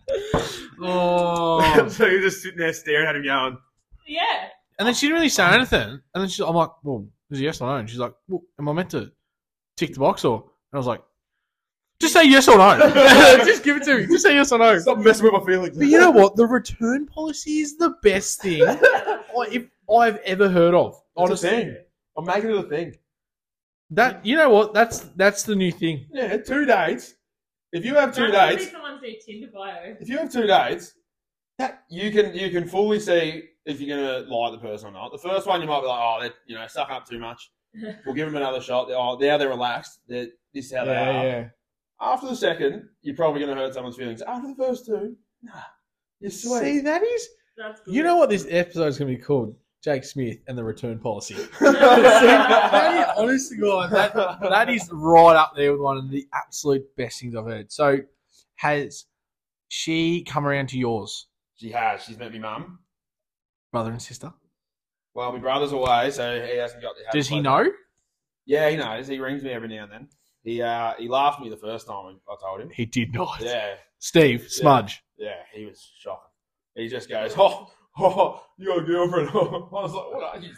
Oh. So you're just sitting there staring at him going, Yeah. And then she didn't really say anything. And then I'm like, well, is it yes or no? And she's like, well, am I meant to tick the box or? And I was like, just say yes or no. Just give it to me. Just say yes or no. stop messing with my feelings. But you know what? The return policy is the best thing if I've ever heard of. It's a Honestly, thing. I'm making it a thing. that you know what? That's the new thing. Yeah, 2 dates. If you have 2 That would dates, be someone's new Tinder bio. if you have 2 dates, that you can fully see if you're gonna like the person or not. The first one you might be like, oh, they're sucking up too much. We'll give them another shot. Oh, now they're relaxed. This is how they are. Yeah. After the second, you're probably going to hurt someone's feelings. After the first two, nah, you're sweet. See, that is. That's good. You know what this episode is going to be called? Jake Smith and the return policy. That is, honestly, God, that is right up there with one of the absolute best things I've heard. So, has she come around to yours, She has. She's met me mum. brother and sister? Well, my brother's away, so he hasn't got. Does he know? Yeah, he knows. He rings me every now and then. He laughed at me the first time I told him. He did not. Yeah, Steve, Smudge. yeah, he was shocking. He just goes, "Oh, you got a girlfriend?" I was like, "What are you,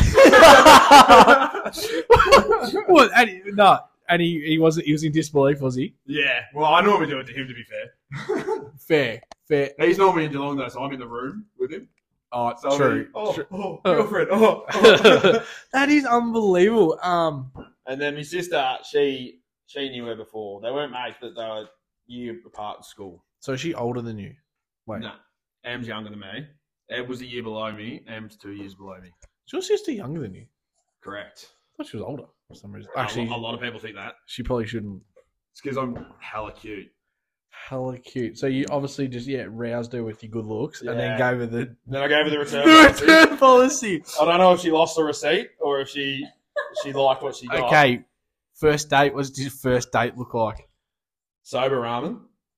12?" What? And he wasn't. He was in disbelief, was he? Yeah. Well, I normally do it to him, to be fair. Fair. He's normally in Geelong though, so I'm in the room with him. Oh, So true. girlfriend. That is unbelievable. And then my sister, she knew her before. They weren't mates, but they were a year apart in school. So is she older than you? Wait, No, Em's younger than me. Ed was a year below me. Em's 2 years below me. is your sister younger than you? Correct. I thought she was older for some reason. Actually, Actually, a lot of people think that. she probably shouldn't. It's because I'm hella cute. Hella cute. So you obviously just roused her with your good looks, and then Yeah. gave her the Then I gave her the return. return policy. I don't know if she lost the receipt or if she liked what she got. Okay, first date. What did your first date look like? Sober ramen.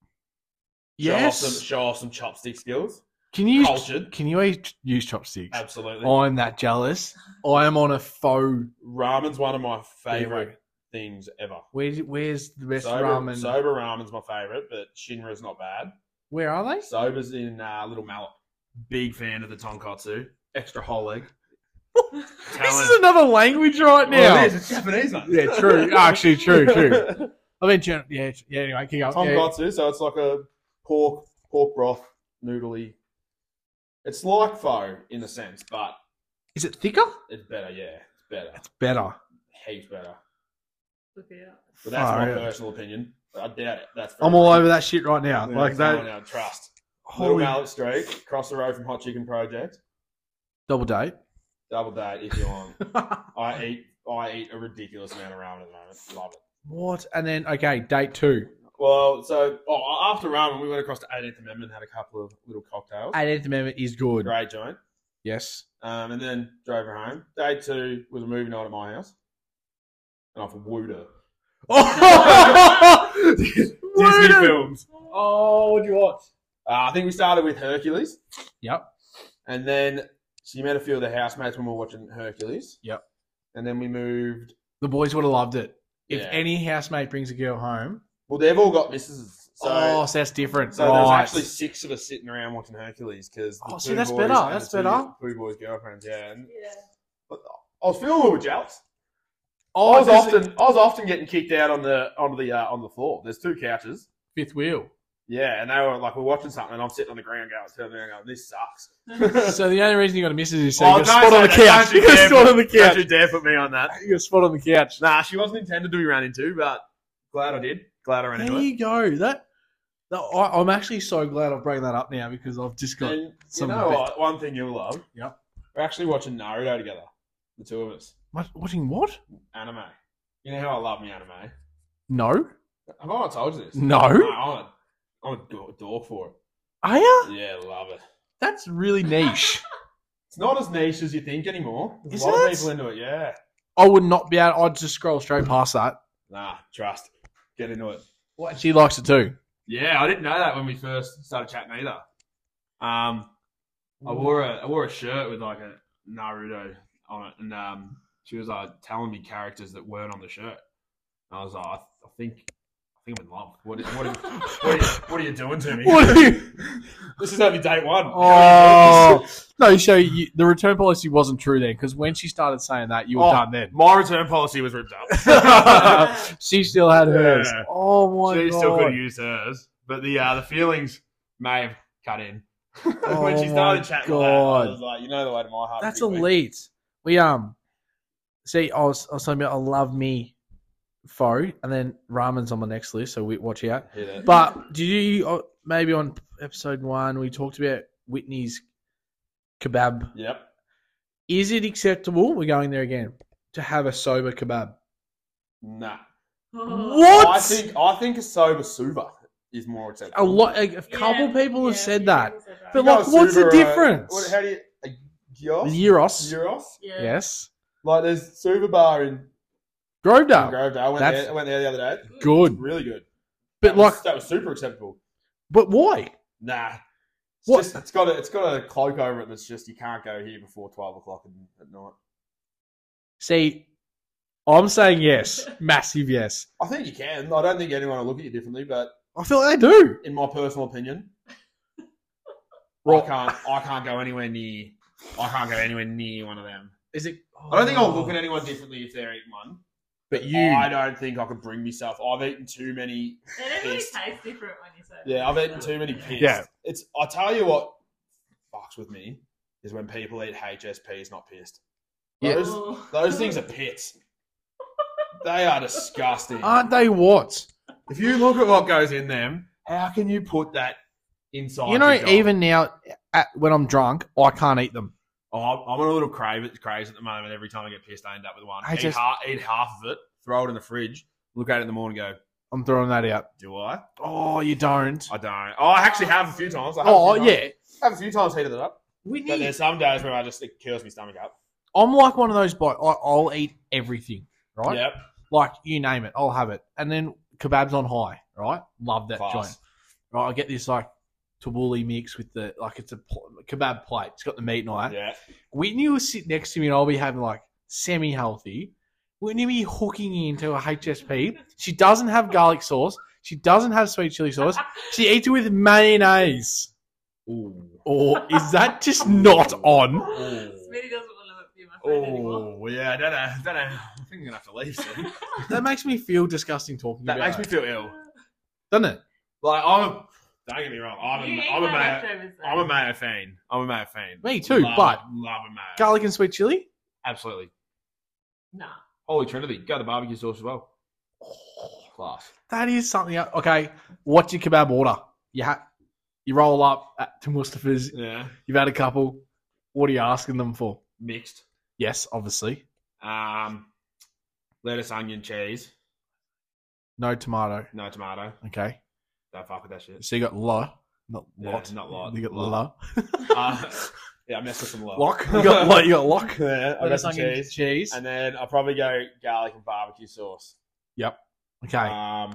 Yes. Show off some chopstick skills. Can you Cultured. Can you use chopsticks? Absolutely. I'm that jealous. I am on a faux. Ramen's one of my favourite Hero. things ever. Where's the best Sober, ramen? Sober ramen's my favourite, but Shinra's not bad. Where are they? Sober's in Little Mallet. Big fan of the tonkatsu. Extra whole leg. This is another language right now. Well, it is. It's Japanese, mate. Yeah, true. Actually, true. I mean, yeah. Anyway, keep going. Yeah. Tonkatsu, so it's like a pork broth, noodly. It's like pho in a sense, but Is it thicker? it's better, yeah. It's better. It's better. Heaps better. Look out. But that's Far my out. personal opinion. But I doubt it. That's I'm all over that shit right now. Like that. Now, trust. Little Holy Mallet Street, across the road from Hot Chicken Project. double date. Double date if you want. I eat a ridiculous amount of ramen at the moment. Love it. What? And then okay, date 2. Well, so after ramen, we went across to 18th Amendment and had a couple of little cocktails. 18th Amendment is good. Great joint. Yes. And then drove her home. Day 2 was a movie night at my house. And I wooed her. Disney films. Oh, what'd you watch? I think we started with Hercules. Yep. And then she met a few of the housemates when we were watching Hercules. Yep. And then we moved. The boys would have loved it. If Yeah. any housemate brings a girl home. Well, they've all got missuses. So that's different. So there's Right. actually 6 of us sitting around watching Hercules because see, that's better. That's better. Two boys' girlfriends, yeah. And Yeah. I was feeling a little jealous. Oh, I was often getting kicked out on the floor. There's 2 couches. fifth wheel. Yeah, and they were like, we're watching something, and I'm sitting on the ground going, this sucks. So the only reason you got a missus is so you got a don't spot on the say that. couch. You got a spot on the Don't you couch. dare put me on that. You got a spot on the couch. Nah, she wasn't intended to be ran into, but glad I did. Glad I ran There into it. you go. I'm actually so glad I've brought that up now because I've just got And you some. know what? One thing you'll love. Yep. We're actually watching Naruto together. The 2 of us. Watching what? Anime. You know how I love me anime. No. Have I not told you this? No. I'm a dork for it. Are ya? Yeah, love it. That's really niche. It's not as niche as you think anymore. There's Is a lot of it? people into it, yeah. I would not be able. I'd just scroll straight past that. Nah, trust. Get into it. What? She likes it too. Yeah, I didn't know that when we first started chatting either. I wore a shirt with like a Naruto on it, and she was like telling me characters that weren't on the shirt. And I was like, I think I'm in love. What are you doing to me? What are you? This is only date 1. Oh no! So the return policy wasn't true then, because when she started saying that, you were done then. My return policy was ripped up. She still had hers. Yeah. Oh my She god! still could have used hers, but the feelings may have cut in. When she Oh started my chatting God. like that, I was like, you know the way to my heart. That's pretty quick. elite. We see, I was talking about I love me pho, and then ramen's on my next list, so we watch out. Hear that? But did you maybe on episode 1 we talked about Whitney's kebab? Yep. Is it acceptable? We're going there again to have a sober kebab? Nah. What? I think a sober suva is more acceptable. A lot. A couple people have said that. But You got like, a what's the Suva, difference? how do you... A gyros? Gyros. Gyros? Yeah. Yes. Like, there's Suva Bar in Grovedale. Grovedale. I went there the other day. Good. Really good. But That was super acceptable. but why? Nah. What? It's got a cloak over it that's just, you can't go here before 12 o'clock at night. See, I'm saying yes. Massive yes. I think you can. I don't think anyone will look at you differently, but I feel like they do. in my personal opinion, Right. I can't go anywhere near one of them. Is it? I don't think I'll look at anyone differently if they're eating one. But I don't think I could bring myself. I've eaten too many. It definitely pissed. tastes different when you say Yeah, I've eaten too many pissed. Yeah. I tell you what fucks with me is when people eat HSPs not pissed. Yeah. Those things are pits. They are disgusting. Aren't they what? If you look at what goes in them, how can you put that inside? You know, your dog? even now, when I'm drunk, I can't eat them. Oh, I'm on a little craze at the moment. Every time I get pissed, I end up with one. I just- Eat half of it, throw it in the fridge, look at it in the morning, and go, I'm throwing that out. do I? Oh, you don't. I don't. Oh, I actually have a few times. Yeah. I have a few times heated it up. We But there's some days where it curls my stomach up. I'm like one of those. I'll eat everything. Right. Yep. Like you name it, I'll have it. And then kebabs on high. Right. Love that Class. joint. Right. I get this like tabbouleh mix with it's a kebab plate. It's got the meat and all that. Yeah. Whitney will sit next to me and I'll be having like semi-healthy. Whitney will be hooking into a HSP. She doesn't have garlic sauce. She doesn't have sweet chili sauce. She eats it with mayonnaise. Ooh. Or is that just not on? Smitty doesn't want to be my friend anymore. Oh, yeah. I don't know. I think I'm going to have to leave soon. That makes me feel disgusting talking That about makes me it. feel ill. Doesn't it? Like, don't get me wrong. I'm You eat a my mayo. leftovers, though. I'm a mayo fan. Me too, love a mayo. Garlic and sweet chili? Absolutely. Nah. Holy Trinity. Go to barbecue sauce as well. Class. That is something else. Okay, what's your kebab order? You roll up to Mustafa's. Yeah. You've had a couple. What are you asking them for? Mixed. Yes, obviously. Lettuce, onion, cheese. No tomato. No tomato. Okay. Don't fuck with that shit. So you got not Yeah, lot. not lot. You got Lot. la. Yeah, I messed with some lot. Lock. You got lock. You got lock. Yeah, I got Lettuce, some onion, cheese. cheese. And then I'll probably go garlic and barbecue sauce. Yep. Okay.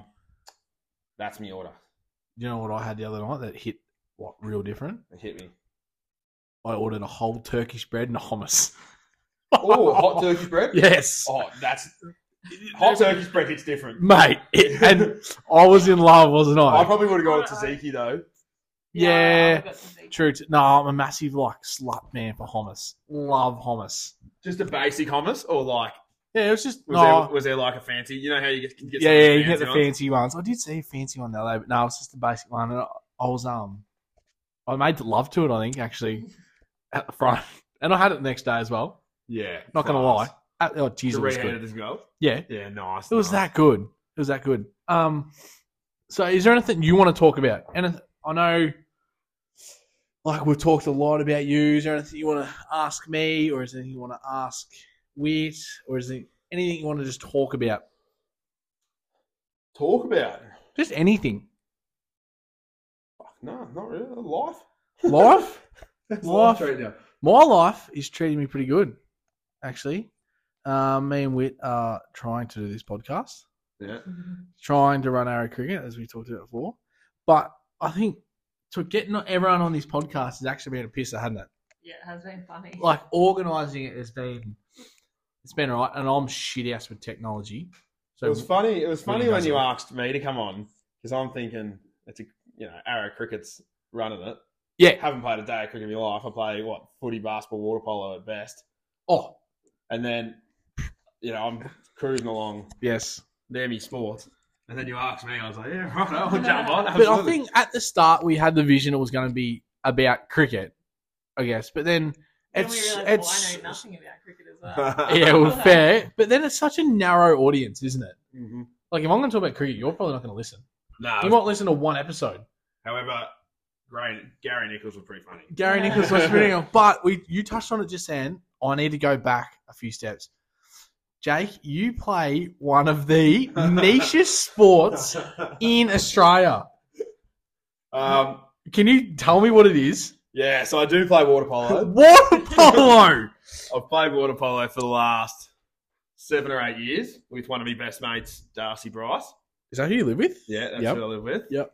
That's my order. You know what I had the other night that hit real different? It hit me. I ordered a whole Turkish bread and a hummus. Oh, hot Turkish bread? Yes. Oh, that's... Hot Turkish bread hits different. Mate, and I was in love, wasn't I I? probably would have gone to tzatziki, though. Yeah. I've got some things. True. No, I'm a massive slut man for hummus. Love hummus. Just a basic hummus? Or like... Yeah, it was just Was there like a fancy... You know how you get some yeah, you get the ones? fancy ones. I did see a fancy one the other day, but no, it's just the basic one. And I was I made love to it. I think actually at the front, and I had it the next day as well. Yeah. Not gonna lie. Oh, geez, it was Reheated good. as well? Yeah, Yeah, nice. it was that good. It was that good. So is there anything you want to talk about? And I know, like we've talked a lot about you. Is there anything you want to ask me, or is there anything you want to ask Wit, or is there anything you want to just talk about? Talk about? Just anything. Fuck, no, not really. Life? Life. That's Life. right now. My life is treating me pretty good, actually. Me and Wit are trying to do this podcast, Yeah. trying to run Arrow Cricket, as we talked about before. But I think to get everyone on this podcast has actually been a pisser, hasn't it? Yeah, it has been funny. Like organising it has been, it's been alright, and I'm shit ass with technology. So It was funny. It was What do funny you when guys you think? asked me to come on because I'm thinking it's Arrow Cricket's running it. yeah. Haven't played a day of cricket in my life. I play footy, basketball, water polo at best, Oh and then I'm cruising along. yes. They're me sports, and then you asked me. I was like, yeah, right, I'll jump on. But I absolutely. think at the start we had the vision it was going to be about cricket, I guess. But then Then it's we realised, it's I know nothing about cricket as well. yeah, well, fair. But then it's such a narrow audience, isn't it? Mhm. Like, if I'm going to talk about cricket, you're probably not going to listen. No. You might listen to one episode. However, Gary Nichols was pretty funny. Gary Nichols was spinning on, but you touched on it just then. I need to go back a few steps. Jake, you play one of the nichest sports in Australia. Can you tell me what it is? Yeah, so I do play water polo. Water polo! I've played water polo for the last 7 or 8 years with one of my best mates, Darcy Bryce. Is that who you live with? Yeah, that's Yep. who I live with. Yep.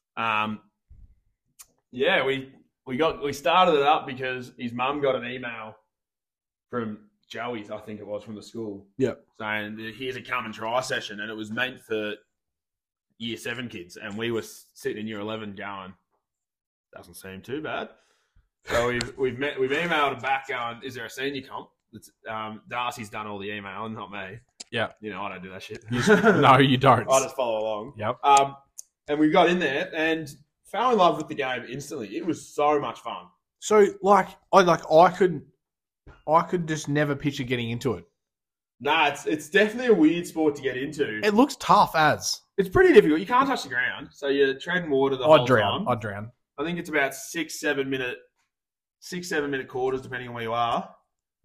Yeah, we started it up because his mum got an email from Joey's, I think it was, from the school. Yep. Saying, here's a come and try session, and it was meant for year 7 kids, and we were sitting in year 11 going, doesn't seem too bad. So we've emailed him back going, is there a senior comp? Darcy's done all the email, and not me. Yeah. You know, I don't do that shit. No, you don't. I just follow along. Yep. And we got in there and fell in love with the game instantly. It was so much fun. So, I could just never picture getting into it. Nah, it's definitely a weird sport to get into. It looks tough as. It's pretty difficult. You can't touch the ground, so you're treading water the whole time. I'd drown. I think it's about 6-7 minute quarters, depending on where you are.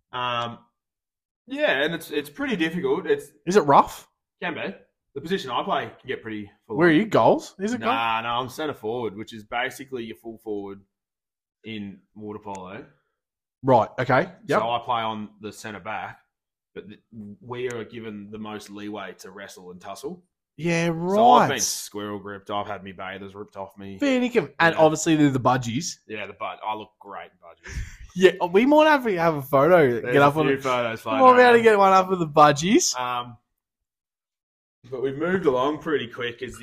Yeah, and it's pretty difficult. Is it rough? Can be. The position I play can get pretty full. Where are you? Goals? Is it goals? Nah, no, I'm centre forward, which is basically your full forward in water polo. Right. Okay. Yep. So I play on the centre back, but we are given the most leeway to wrestle and tussle. Yeah. Right. So I've been squirrel gripped. I've had me bathers ripped off me. Fair dinkum. And Yeah. obviously they're the budgies. Yeah, I look great in budgies. Yeah, we might have a photo. There's get up a on few it. photos. We might be able to get one up with the budgies. But we've moved along pretty quick as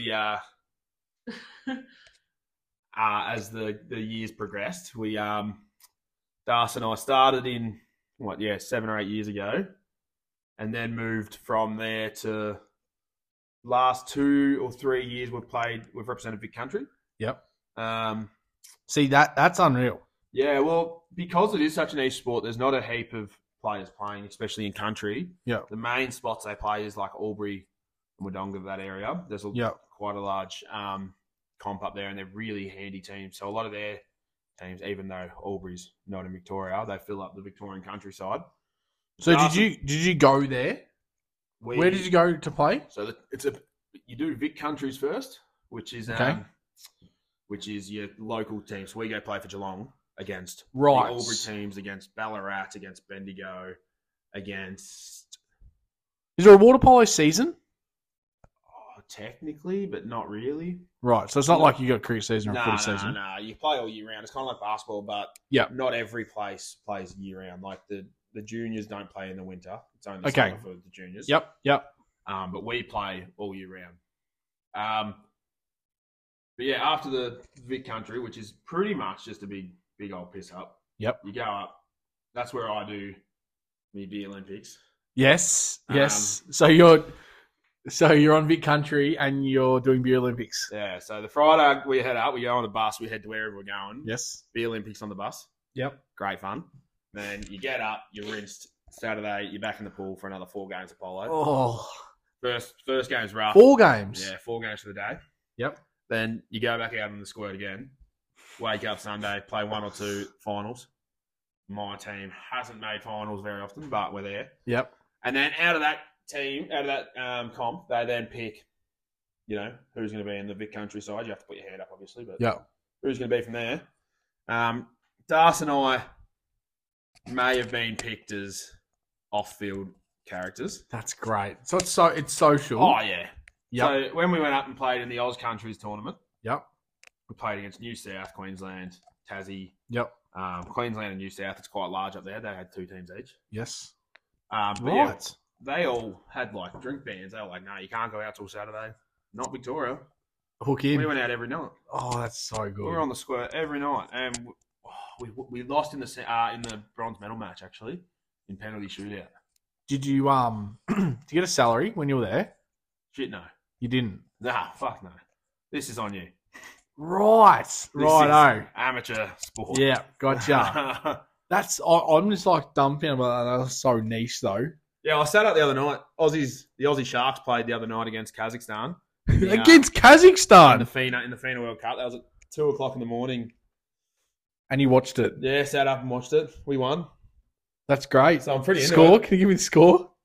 the years progressed. We Darcy and I started in 7 or 8 years ago, and then moved from there to last 2 or 3 years we've represented Vic Country. Yep. Um, See that's unreal. yeah, well, because it is such a niche sport, there's not a heap of players playing, especially in country. Yeah. The main spots they play is like Albury and Wodonga, that area. There's quite a large comp up there, and they're really handy teams. So a lot of their teams, even though Albury's not in Victoria, they fill up the Victorian countryside. So did you go there? Where did you go to play? So you do Vic Countries first, which is your local teams. So we go play for Geelong against the Albury teams, against Ballarat, against Bendigo, against. Is there a water polo season? Technically, but not really. Right, so it's not like you got a cricket season or a footy season. No. You play all year round. It's kind of like basketball, but not every place plays year round. Like the juniors don't play in the winter. It's only summer for the juniors. Yep. But we play all year round. But yeah, after the Vic Country, which is pretty much just a big old piss up. Yep. You go up. That's where I do me beer Olympics. Yes. So you're on Vic Country and you're doing Beer Olympics. Yeah, so the Friday we head up, we go on the bus, we head to wherever we're going. Yes. Beer Olympics on the bus. Yep. Great fun. Then you get up, you're rinsed. Saturday, you're back in the pool for another 4 games of polo. Oh. First game's rough. 4 games? Yeah, 4 games for the day. Yep. Then you go back out in the squirt again. Wake up Sunday, play 1 or 2 finals. My team hasn't made finals very often, but we're there. Yep. And then out of that comp, they then pick, who's going to be in the Vic Country side. You have to put your hand up, obviously, but who's going to be from there? Darcy and I may have been picked as off-field characters. That's great. So it's social. Oh, yeah. Yep. So when we went up and played in the Oz Countries tournament, yep, we played against New South, Queensland, Tassie. Yep. Queensland and New South, it's quite large up there. They had 2 teams each. Yes. But right. yeah, they all had like drink bans. They were like, no, you can't go out till Saturday. Not Victoria. Hook in. We went out every night. Oh, that's so good. We were on the squirt every night. And we lost in the bronze medal match, actually, in penalty shootout. Did you did you get a salary when you were there? Shit, no. You didn't? Nah, fuck no. This is on you. Right. Amateur sport. Yeah, gotcha. I'm just like dumbfounded by that. That's so niche, though. Yeah, I sat up the other night. The Aussie Sharks played the other night against Kazakhstan. Against Kazakhstan? In the FINA World Cup. That was at 2 o'clock in the morning. And you watched it? Yeah, sat up and watched it. We won. That's great. So I'm pretty into Score? it. Can you give me the score?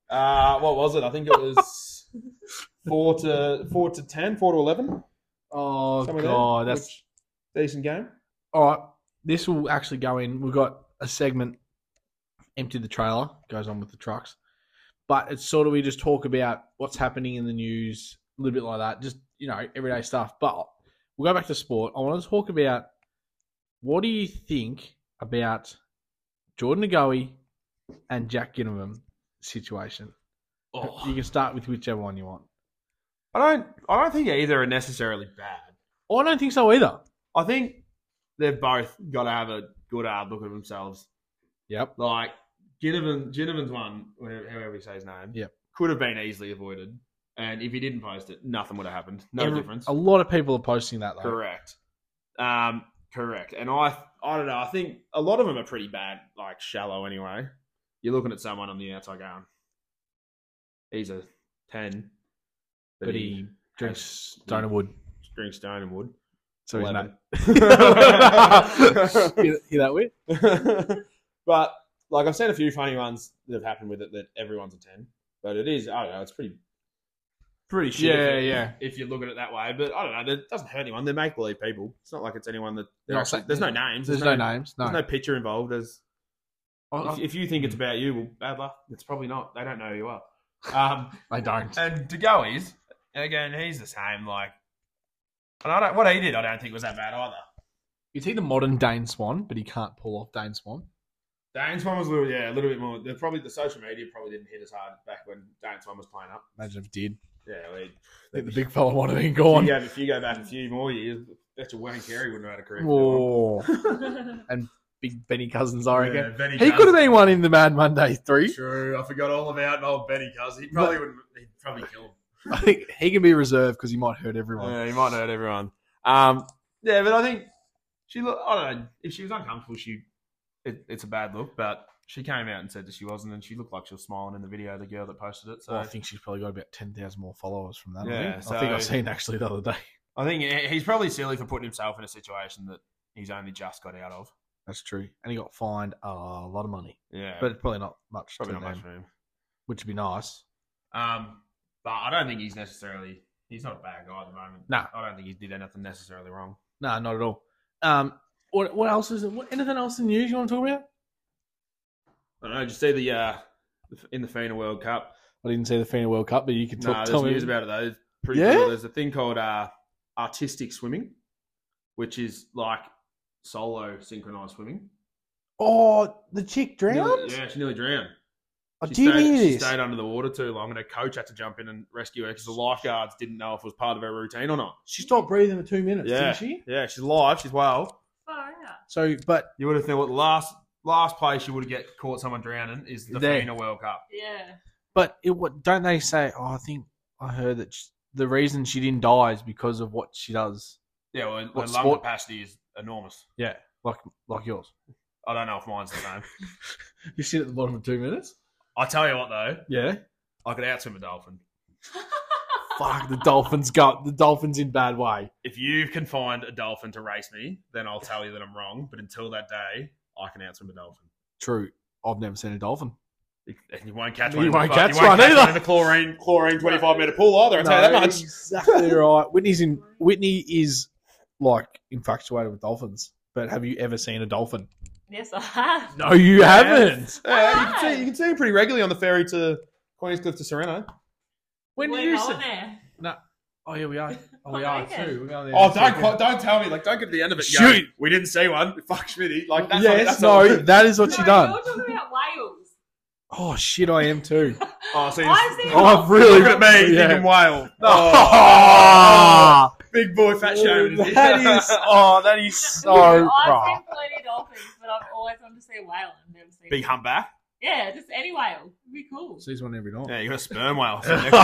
What was it? I think it was 4 to 10, 4 to 11. Oh, Somewhere God. there, That's which- decent game. all right. This will actually go in. We've got a segment, Empty the Trailer, goes on with the trucks. But it's sort of, we just talk about what's happening in the news, a little bit like that. Just, everyday stuff. But we'll go back to sport. I want to talk about, what do you think about Jordan Agoe and Jack Ginnivan situation? Oh. You can start with whichever one you want. I don't think either are necessarily bad. I don't think so either. I think they've both got to have a good hard look at themselves. Yep. Like Ginnivan's one, however you say his name, Yep. could have been easily avoided. And if he didn't post it, nothing would have happened. No difference. A lot of people are posting that, though. Correct. Correct. And I don't know. I think a lot of them are pretty bad, like shallow anyway. You're looking at someone on the outside going, he's a 10, But he drinks Stoner Wood. drinks stone and wood. So he's 11. not. Hear that wit? But like I've seen a few funny ones that have happened with it that everyone's a 10. But it is, I don't know, it's pretty shit. Yeah. If you look at it that way. But I don't know, it doesn't hurt anyone. They're make believe people. It's not like it's anyone that there's no names. There's no names. No. There's no picture involved. Oh, If you think it's about you, well, bad luck. It's probably not. They don't know who you are. I don't. And Degoe's, again, he's the same. Like, and what he did, I don't think was that bad either. You see the modern Dane Swan, but he can't pull off Dane Swan. Dane Swan was a little bit more. The social media probably didn't hit as hard back when Dane Swan was playing up. Imagine if it did. Yeah, I think the big fella might have been gone. If you go back a few more years, bet you Wayne Carey wouldn't have had a career. Oh. And big Benny Cousins, I reckon. Yeah, Benny He Cousins. could have been one in the Mad Monday 3. True, I forgot all about old Benny Cousins. He'd probably kill him. I think he can be reserved because he might hurt everyone. Yeah, he might hurt everyone. Yeah, but I think I don't know. If she was uncomfortable, it's a bad look. But she came out and said that she wasn't, and she looked like she was smiling in the video. The girl that posted it. So Well, I think she's probably got about 10,000 more followers from that. Yeah, I think I've seen actually the other day. I think he's probably silly for putting himself in a situation that he's only just got out of. That's true. And he got fined a lot of money. Yeah, But it's probably not much probably to not much them, for him. which would be nice. But I don't think he's not a bad guy at the moment. No. I don't think he did anything necessarily wrong. No, not at all. What else is it? Anything else in the news you want to talk about? I don't know. Did you see the in the FINA World Cup? I didn't see the FINA World Cup, but you can No, tell there's me. news about it though. It's pretty Yeah? cool. There's a thing called artistic swimming, which is like solo synchronized swimming. Oh, the chick drowned? She nearly drowned. I She did stayed, hear she this. stayed under the water too long, and her coach had to jump in and rescue her because the lifeguards didn't know if it was part of her routine or not. She stopped breathing for 2 minutes, Yeah, didn't she? yeah, she's alive. She's well. Far out. So, but You would have thought the last place you would have caught someone drowning is the There. FINA World Cup. Yeah. don't they say? Oh, I think I heard that the reason she didn't die is because of what she does. Yeah, well, her What lung sport? capacity is enormous. Yeah, like yours. I don't know if mine's the same. You sit at the bottom of 2 minutes. I tell you what though, Yeah. I could outswim a dolphin. Fuck, the Dolphins in bad way. If you can find a dolphin to race me, then I'll tell you that I'm wrong. But until that day, I can outswim a dolphin. True. I've never seen a dolphin. And you won't catch You one. won't You catch won't one catch either. one in a chlorine 25-meter pool either. I'll tell you that much. Exactly right. Whitney is like infatuated with dolphins. But have you ever seen a dolphin? Yes, I have. No, you haven't. Yeah, you can see him pretty regularly on the ferry to Queenscliff to Sereno. When We're did you going see? there. No. Oh, yeah, we are. Oh, we Oh, are okay. too. We're going there Oh, this weekend. don't tell me. Like, don't get to the end of it. Shoot. Going, we didn't see one. Fuck Schmitty. Like, that's Yes, not, no, that is what No, she done. You're talking about Wales. Oh shit, I am too. Oh, so I've seen Oh, I've one. really Look at me, Yeah. thinking whale. Oh, Big boy, fat shaming. that is so I've rough. seen plenty of dolphins, but I've always wanted to see a whale and never seen Big one. humpback. Yeah, just any whale. It'd be cool. Sees one every night. Yeah, you got a sperm whale. sitting next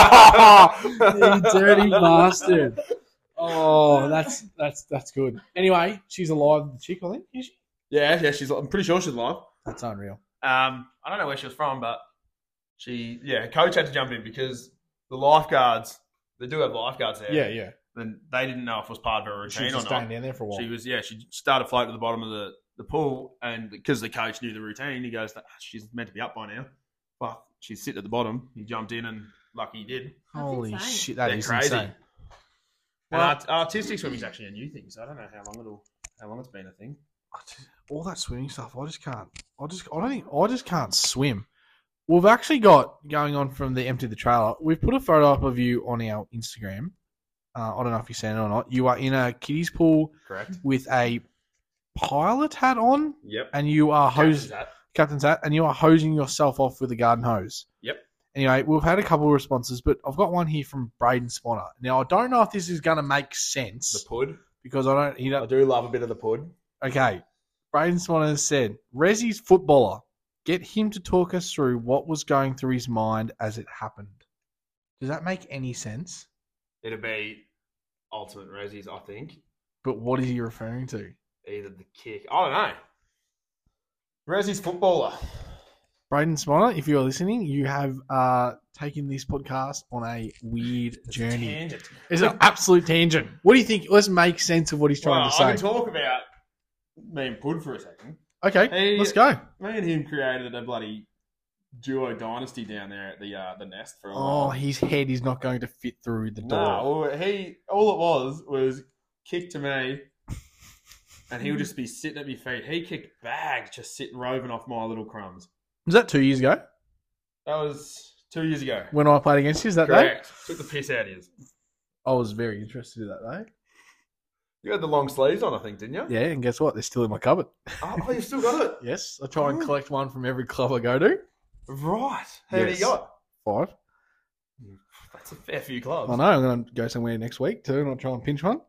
to you. You dirty bastard. Oh, that's good. Anyway, she's alive, the chick, I think. Is she? Yeah, I'm pretty sure she's alive. That's unreal. I don't know where she was from, but coach had to jump in because the lifeguards, they do have lifeguards there. Yeah. Then they didn't know if it was part of her She routine was or just not. staying down there for a while. She started floating to the bottom of the pool, and because the coach knew the routine, he goes, she's meant to be up by now. Fuck, she's sitting at the bottom. He jumped in and lucky he did. That's Holy insane. shit, that They're is crazy. insane. And artistic swimming's actually a new thing, so I don't know how long it's been a thing. All that swimming stuff, I just can't. I just can't swim. We've actually got going on from the Empty the Trailer. We've put a photo up of you on our Instagram. I don't know if you've seen it or not. You are in a kiddies pool Correct. with a pilot hat on, Yep. and you are Captain's hat. and you are hosing yourself off with a garden hose. Yep. Anyway, we've had a couple of responses, but I've got one here from Braden Sponner. Now, I don't know if this is going to make sense The pud. because I do love a bit of the pud. Okay, Braden Swanner said, Rezzy's footballer. Get him to talk us through what was going through his mind as it happened. Does that make any sense? It'd be ultimate Rezzies, I think. But what is he referring to? Either the kick. I don't know. Rezzi's footballer. Braden Swanner, if you're listening, you have taken this podcast on a weird journey. Tangent. It's an absolute tangent. What do you think? Let's make sense of what he's trying to say. I can talk about me and Pud for a second. Okay, let's go. Me and him created a bloody duo dynasty down there at the nest for a Oh, while. his head is not going to fit through the door. No, all it was kick to me, and he would just be sitting at my feet. He kicked bags, just sitting roving off my little crumbs. Was that 2 years ago That was 2 years ago. when I played against you? Is that day? Correct. Took the piss out of you. I was very interested in that day. You had the long sleeves on, I think, didn't you? Yeah, and guess what? They're still in my cupboard. Oh, you still got it? Yes, I try and collect one from every club I go to. Right. How many Yes. you got? 5. That's a fair few clubs. I know. I'm going to go somewhere next week too, and I'll try and pinch one.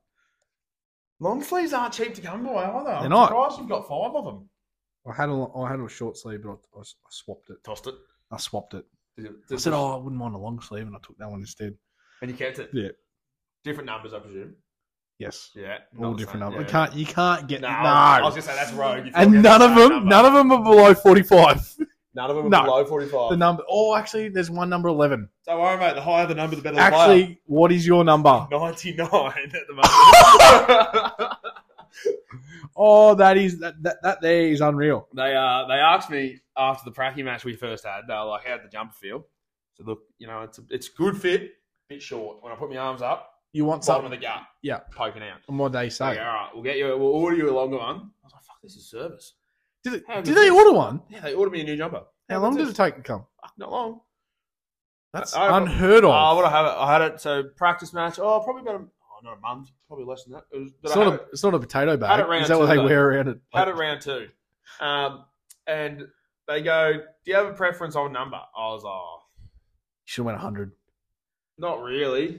Long sleeves aren't cheap to come by either. They're I'm not. surprised you've got 5 of them. I had a short sleeve, but I swapped it. Tossed it. I swapped it. Did I said, I wouldn't mind a long sleeve, and I took that one instead. And you kept it? Yeah. Different numbers, I presume. Yes. Yeah. All not the different same, numbers. yeah. You can't get No, no. I was going to say that's rogue. If And you're none of getting the same them, number. none of them are below 45. None of them are No. below 45. The number. Oh, actually, there's one number 11. Don't worry, mate. The higher the number, the better the Actually, what is your number? player. 99 at the moment. Oh, that there is unreal. They asked me after the pracky match we first had, they were like, how'd the jumper feel? So look, it's good fit, bit short. When I put my arms up, You want bottom something? of the gut, Yeah. poking out. And what they They say? go, all right, we'll order you a longer one. I was like, fuck, this is service. Did How did good they is- order one? Yeah, they ordered me a new jumper. How long does it take to come? Fuck, not long. That's I- unheard of. What I had it. So practice match. Probably about not a month. Probably less than that. It's not a potato had bag. it round Is that what two, they though. wear around it? Had it round 2. And they go, do you have a preference on number? I was like, Should have went 100. not really.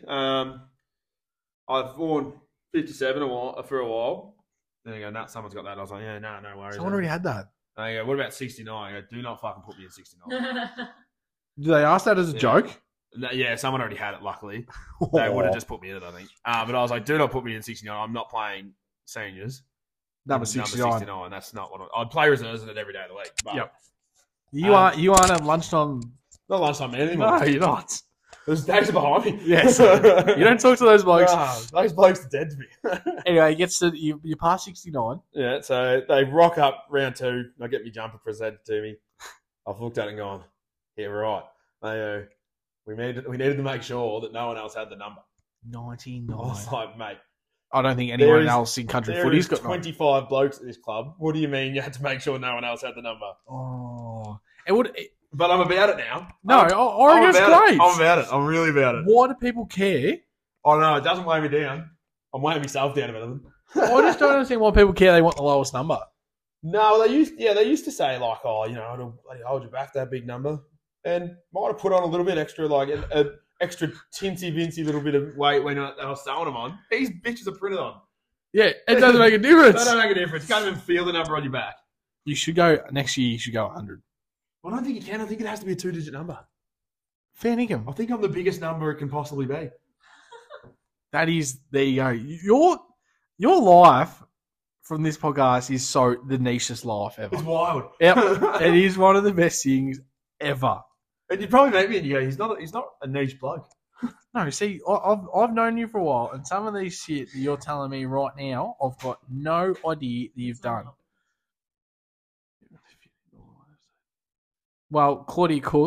I've worn 57 for a while. Then they go, nah, someone's got that. I was like, yeah, no worries. Someone already had that. And they go, what about 69? I go, do not fucking put me in 69. Did they ask that as a Yeah. joke? No, yeah, someone already had it, luckily. They would have just put me in it, I think. But I was like, do not put me in 69. I'm not playing seniors. Number 69. 69. That's not what I'd play reserves in it every day of the week. But Yep. You aren't a lunchtime. Not lunchtime anymore. No, you're not. There's days behind me. Yes. You don't talk to those blokes. Nah, those blokes are dead to me. Anyway, he gets to you pass 69. Yeah, so they rock up round 2. I get my jumper presented to me. I've looked at it and gone, yeah, right. They go, we needed to make sure that no one else had the number. 99. I was like, mate, I don't think anyone There is- else in country there footy's is got 25 blokes at this club. What do you mean you had to make sure no one else had the number? Oh, it would. But I'm about it now. No, I'm Oregon's about great. it. I'm about it. I'm really about it. Why do people care? Oh no, it doesn't weigh me down. I'm weighing myself down a bit. I just don't understand why people care. They want the lowest number. No, they used to say like, oh, it'll bloody hold you back that big number, and might have put on a little bit extra, like an extra tinsy vincy little bit of weight when I was sewing them on. These bitches are printed on. Yeah, it doesn't make a They difference. don't make a difference. You can't even feel the number on your back. You should go next year. You should go 100. I don't think you can. I think it has to be a 2-digit number. Fair income. I think I'm the biggest number it can possibly be. That is, there you go. Your life from this podcast is so the nichest life ever. It's wild. Yep, it is one of the best things ever. And you'd probably make me and you go, he's not a niche bloke. No, see, I've known you for a while, and some of these shit that you're telling me right now, I've got no idea that you've done. Well, Claudia Cook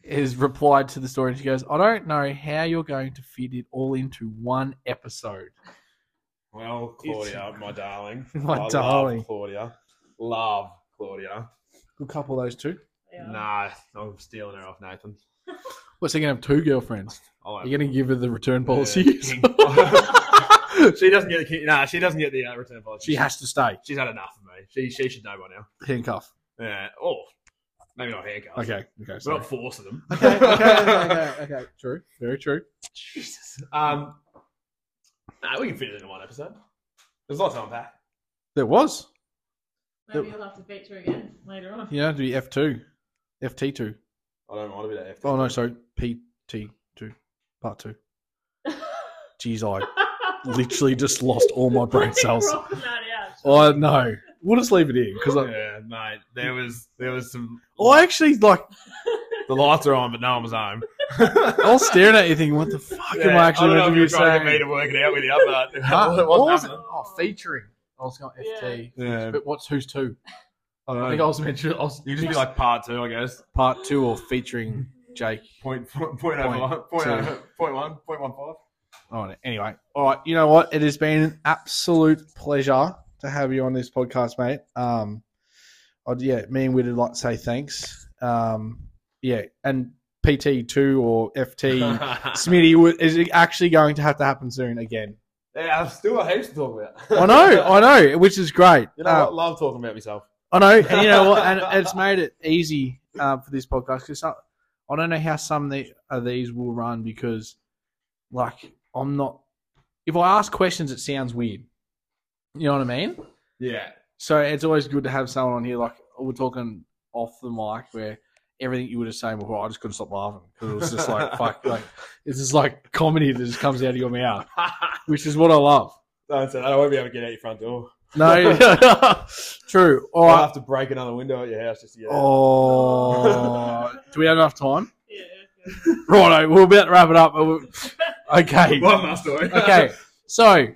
has replied to the story. And she goes, I don't know how you're going to fit it all into one episode. Well, Claudia, my darling. My I darling. Love Claudia. Love Claudia. Good couple of those two. Yeah. Nah, I'm stealing her off Nathan. What's he going to have two girlfriends? Oh, Are you going to give her the return policy? she doesn't get the she doesn't get the return policy. She has to stay. She's had enough of me. She should know by now. Handcuff. Yeah. Oh, maybe not handcuffs. Okay. We're Sorry. not forcing them. Okay. True. Very true. Jesus. We can fit it into one episode. There's lots to unpack. There was. Maybe you'll have to feature again later on. Yeah, do F2. FT2. I don't mind a bit of FT. Oh, no, sorry. PT2. Part 2. Jeez, I literally just lost all my brain cells. Rocking that out. Oh, no. We'll just leave it in. Because Yeah, mate. There was some. I actually, like, The lights are on, but no one was home. I was staring at you thinking, what the fuck am I actually meant to be trying to get me saying? to work it out with you, but Huh? it What wasn't was it? happening. Oh, featuring. I was going FT. Yeah. But who's two? I don't I know. think I was mentioning. You just be like part 2, I guess. part 2 or featuring Jake. Point 1.15. Oh, anyway, all right. You know what? It has been an absolute pleasure to have you on this podcast, mate. Me and Whit would like to say thanks. And PT2 or FT Smitty is actually going to happen soon again. Yeah, I've still got heaps to talk about. I know, which is great. You know what? Love talking about myself. I know, and you know what? And it's made it easy for this podcast because I don't know how some of these will run because, like, I'm not. If I ask questions, it sounds weird. You know what I mean? Yeah. So it's always good to have someone on here. Like we're talking off the mic, where everything you were just saying before, I just couldn't stop laughing because it was just like fuck, like it's just like comedy that just comes out of your mouth, which is what I love. Don't say that. I won't be able to get out your front door. No, true. All I'll right. have to break another window at your house just to get out. Oh, do we have enough time? Yeah. Righto, we're about to wrap it up. Okay. One more story. Okay. So,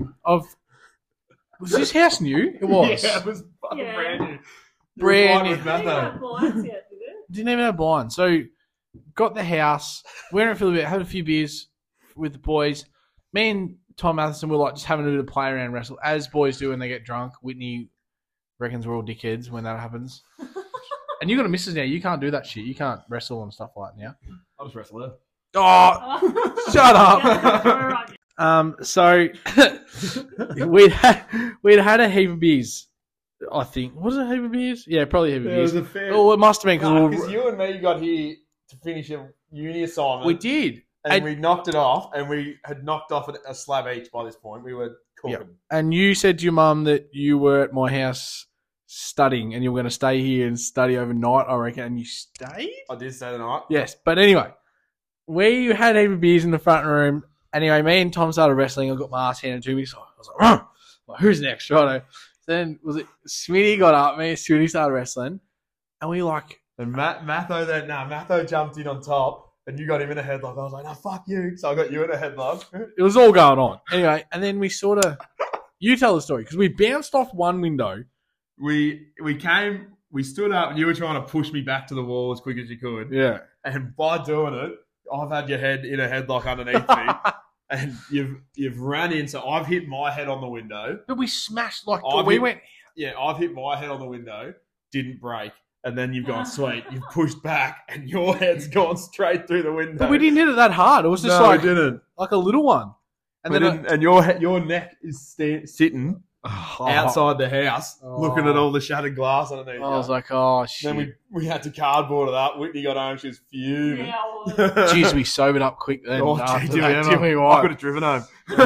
was this house new? It was. Yeah, it was fucking Yeah. brand new. Brand You new. were fine with I didn't Matho. have blinds yet, did it? Didn't even have blinds. So, got the house, went around for a bit, had a few beers with the boys. Me and Tom Matheson were like just having a bit of play around wrestle, as boys do when they get drunk. Whitney reckons we're all dickheads when that happens. And you got a missus now. You can't do that shit. You can't wrestle and stuff like that now. I'll just wrestle her. Oh, Oh. shut up. Yeah, So we'd had a heap of beers. I think was it a heap of beers? Yeah, probably a heap of It beers. was a fair. Oh, it must have been Because because you and me got here to finish a uni assignment. we did. And we knocked it off, and we had knocked off a slab each by this point. We were cooking. Yep. And you said to your mum that you were at my house studying, and you were going to stay here and study overnight. I reckon, and you stayed. I did say the night. Yes, but anyway, we had a heap of beers in the front room. Anyway, me and Tom started wrestling. I got my ass handed to me, so I was like, well, "Who's next?" Right? Then was it Smitty got up? Me and Smitty started wrestling, and we like. And Matho jumped in on top, and you got him in a headlock. I was like, no, fuck you. So I got you in a headlock. It was all going on. Anyway, and then we sort of... You tell the story, because we bounced off one window. We stood up, and you were trying to push me back to the wall as quick as you could. Yeah. And by doing it, I've had your head in a headlock underneath me. And you've ran in, so I've hit my head on the window. But we smashed, like, I've we hit- went... Yeah, I've hit my head on the window, didn't break. And then you've gone, sweet, you've pushed back, and your head's gone straight through the window. But we didn't hit it that hard. It was just No, like, we didn't. like a little one. And And then... and your neck is sitting outside the house, looking at all the shattered glass underneath. I was like, oh, shit. then we had to cardboard it up. Whitney got home; she was fuming. Yeah, I was. Jeez, we sobered up quick then. Oh, after did we that, ever? didn't we, I Wyatt? could have driven home.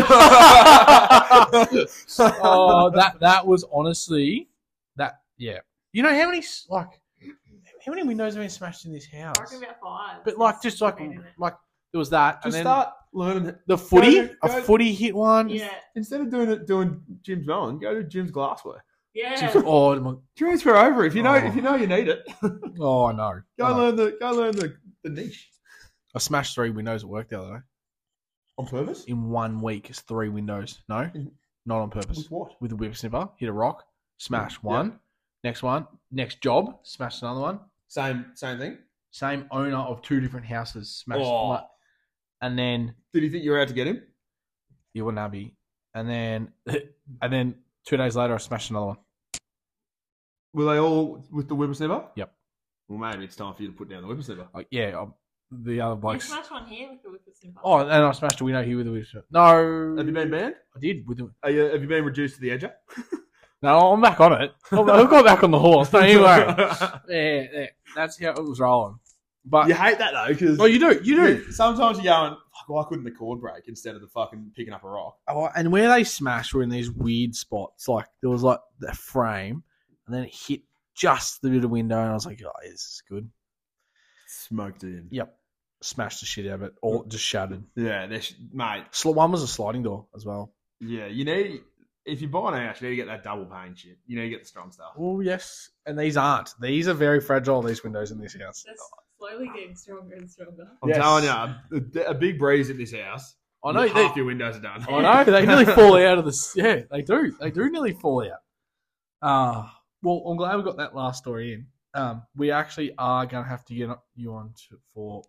Oh, that was honestly... Yeah. You know how many, like... How many windows have been smashed in this house? I reckon about 5. But like, just like there was that, Just and then start learning. the footy. Go- A footy hit one. Yeah. Instead of doing Jim's Mowen, go to Jim's Glassware. Yeah. Oh, my, Transfer over if you know Oh. you need it. oh, I know. Go I know. learn the niche I smashed 3 windows at work the other day. on purpose. In 1 week, it's 3 windows. No, not on purpose. With what? With a whip snipper, hit a rock, smash one. Next job, smash another one. Same thing. Same owner of 2 different houses smashed. Oh. And then Did you think you were out to get him? you were nabby. And then 2 days later, I smashed another one. Were they all with the whippersnapper? Yep. Well, maybe it's time for you to put down the whippersnapper. The other You blokes. smashed one here with the whippersnapper. Oh, and I smashed a window here with the whippersnapper. No. Have you been banned? I did with the. Have you been reduced to the edger? No, I'm back on it. I've got back on the horse. Don't you worry. Yeah. That's how it was rolling. But You hate that though, because oh, you do. sometimes you're going, "Fuck, why couldn't the cord break instead of the fucking picking up a rock?" Oh, and where they smashed were in these weird spots. Like there was like the frame, and then it hit just the bit of window, and I was like, "Oh, this is good." Smoked it in. Yep, smashed the shit out of it, or just shattered. Yeah, mate. One was a sliding door as well. Yeah, you need if you buy an house, you need to get that double pane shit. You need to get the strong stuff. Oh yes, and these aren't. These are very fragile. These windows in this house. That's slowly getting stronger and stronger. I'm Yes. telling you, a big breeze in this house. I know. Half your windows are done. I know they nearly fall out of the. Yeah, they do. They do nearly fall out. Well, I'm glad we got that last story in. We actually are going to have to get you on for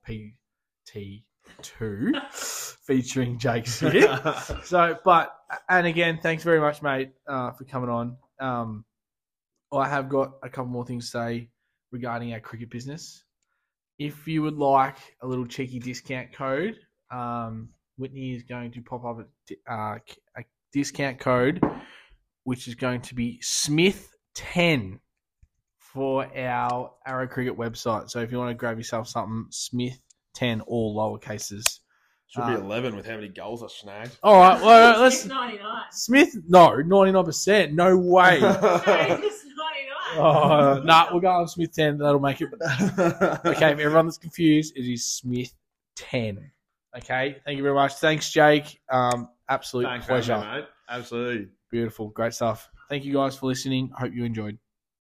PT2 featuring Jake Smith. So, and again, thanks very much, mate, for coming on. I have got a couple more things to say regarding our cricket business. If you would like a little cheeky discount code, Whitney is going to pop up a discount code, which is going to be Smith10 for our Arrow Cricket website. So if you want to grab yourself something, Smith10, all lower cases. Should be 11 with how many goals I snagged. All right, well, let's 99. Smith. No, 99%. No way. No, just 99. Oh, we're going Smith 10. That'll make it. Okay, if everyone that's confused, it is Smith 10. Okay, thank you very much. Thanks, Jake. Absolute Thanks, pleasure. mate. Absolutely. Beautiful, great stuff. Thank you guys for listening. Hope you enjoyed.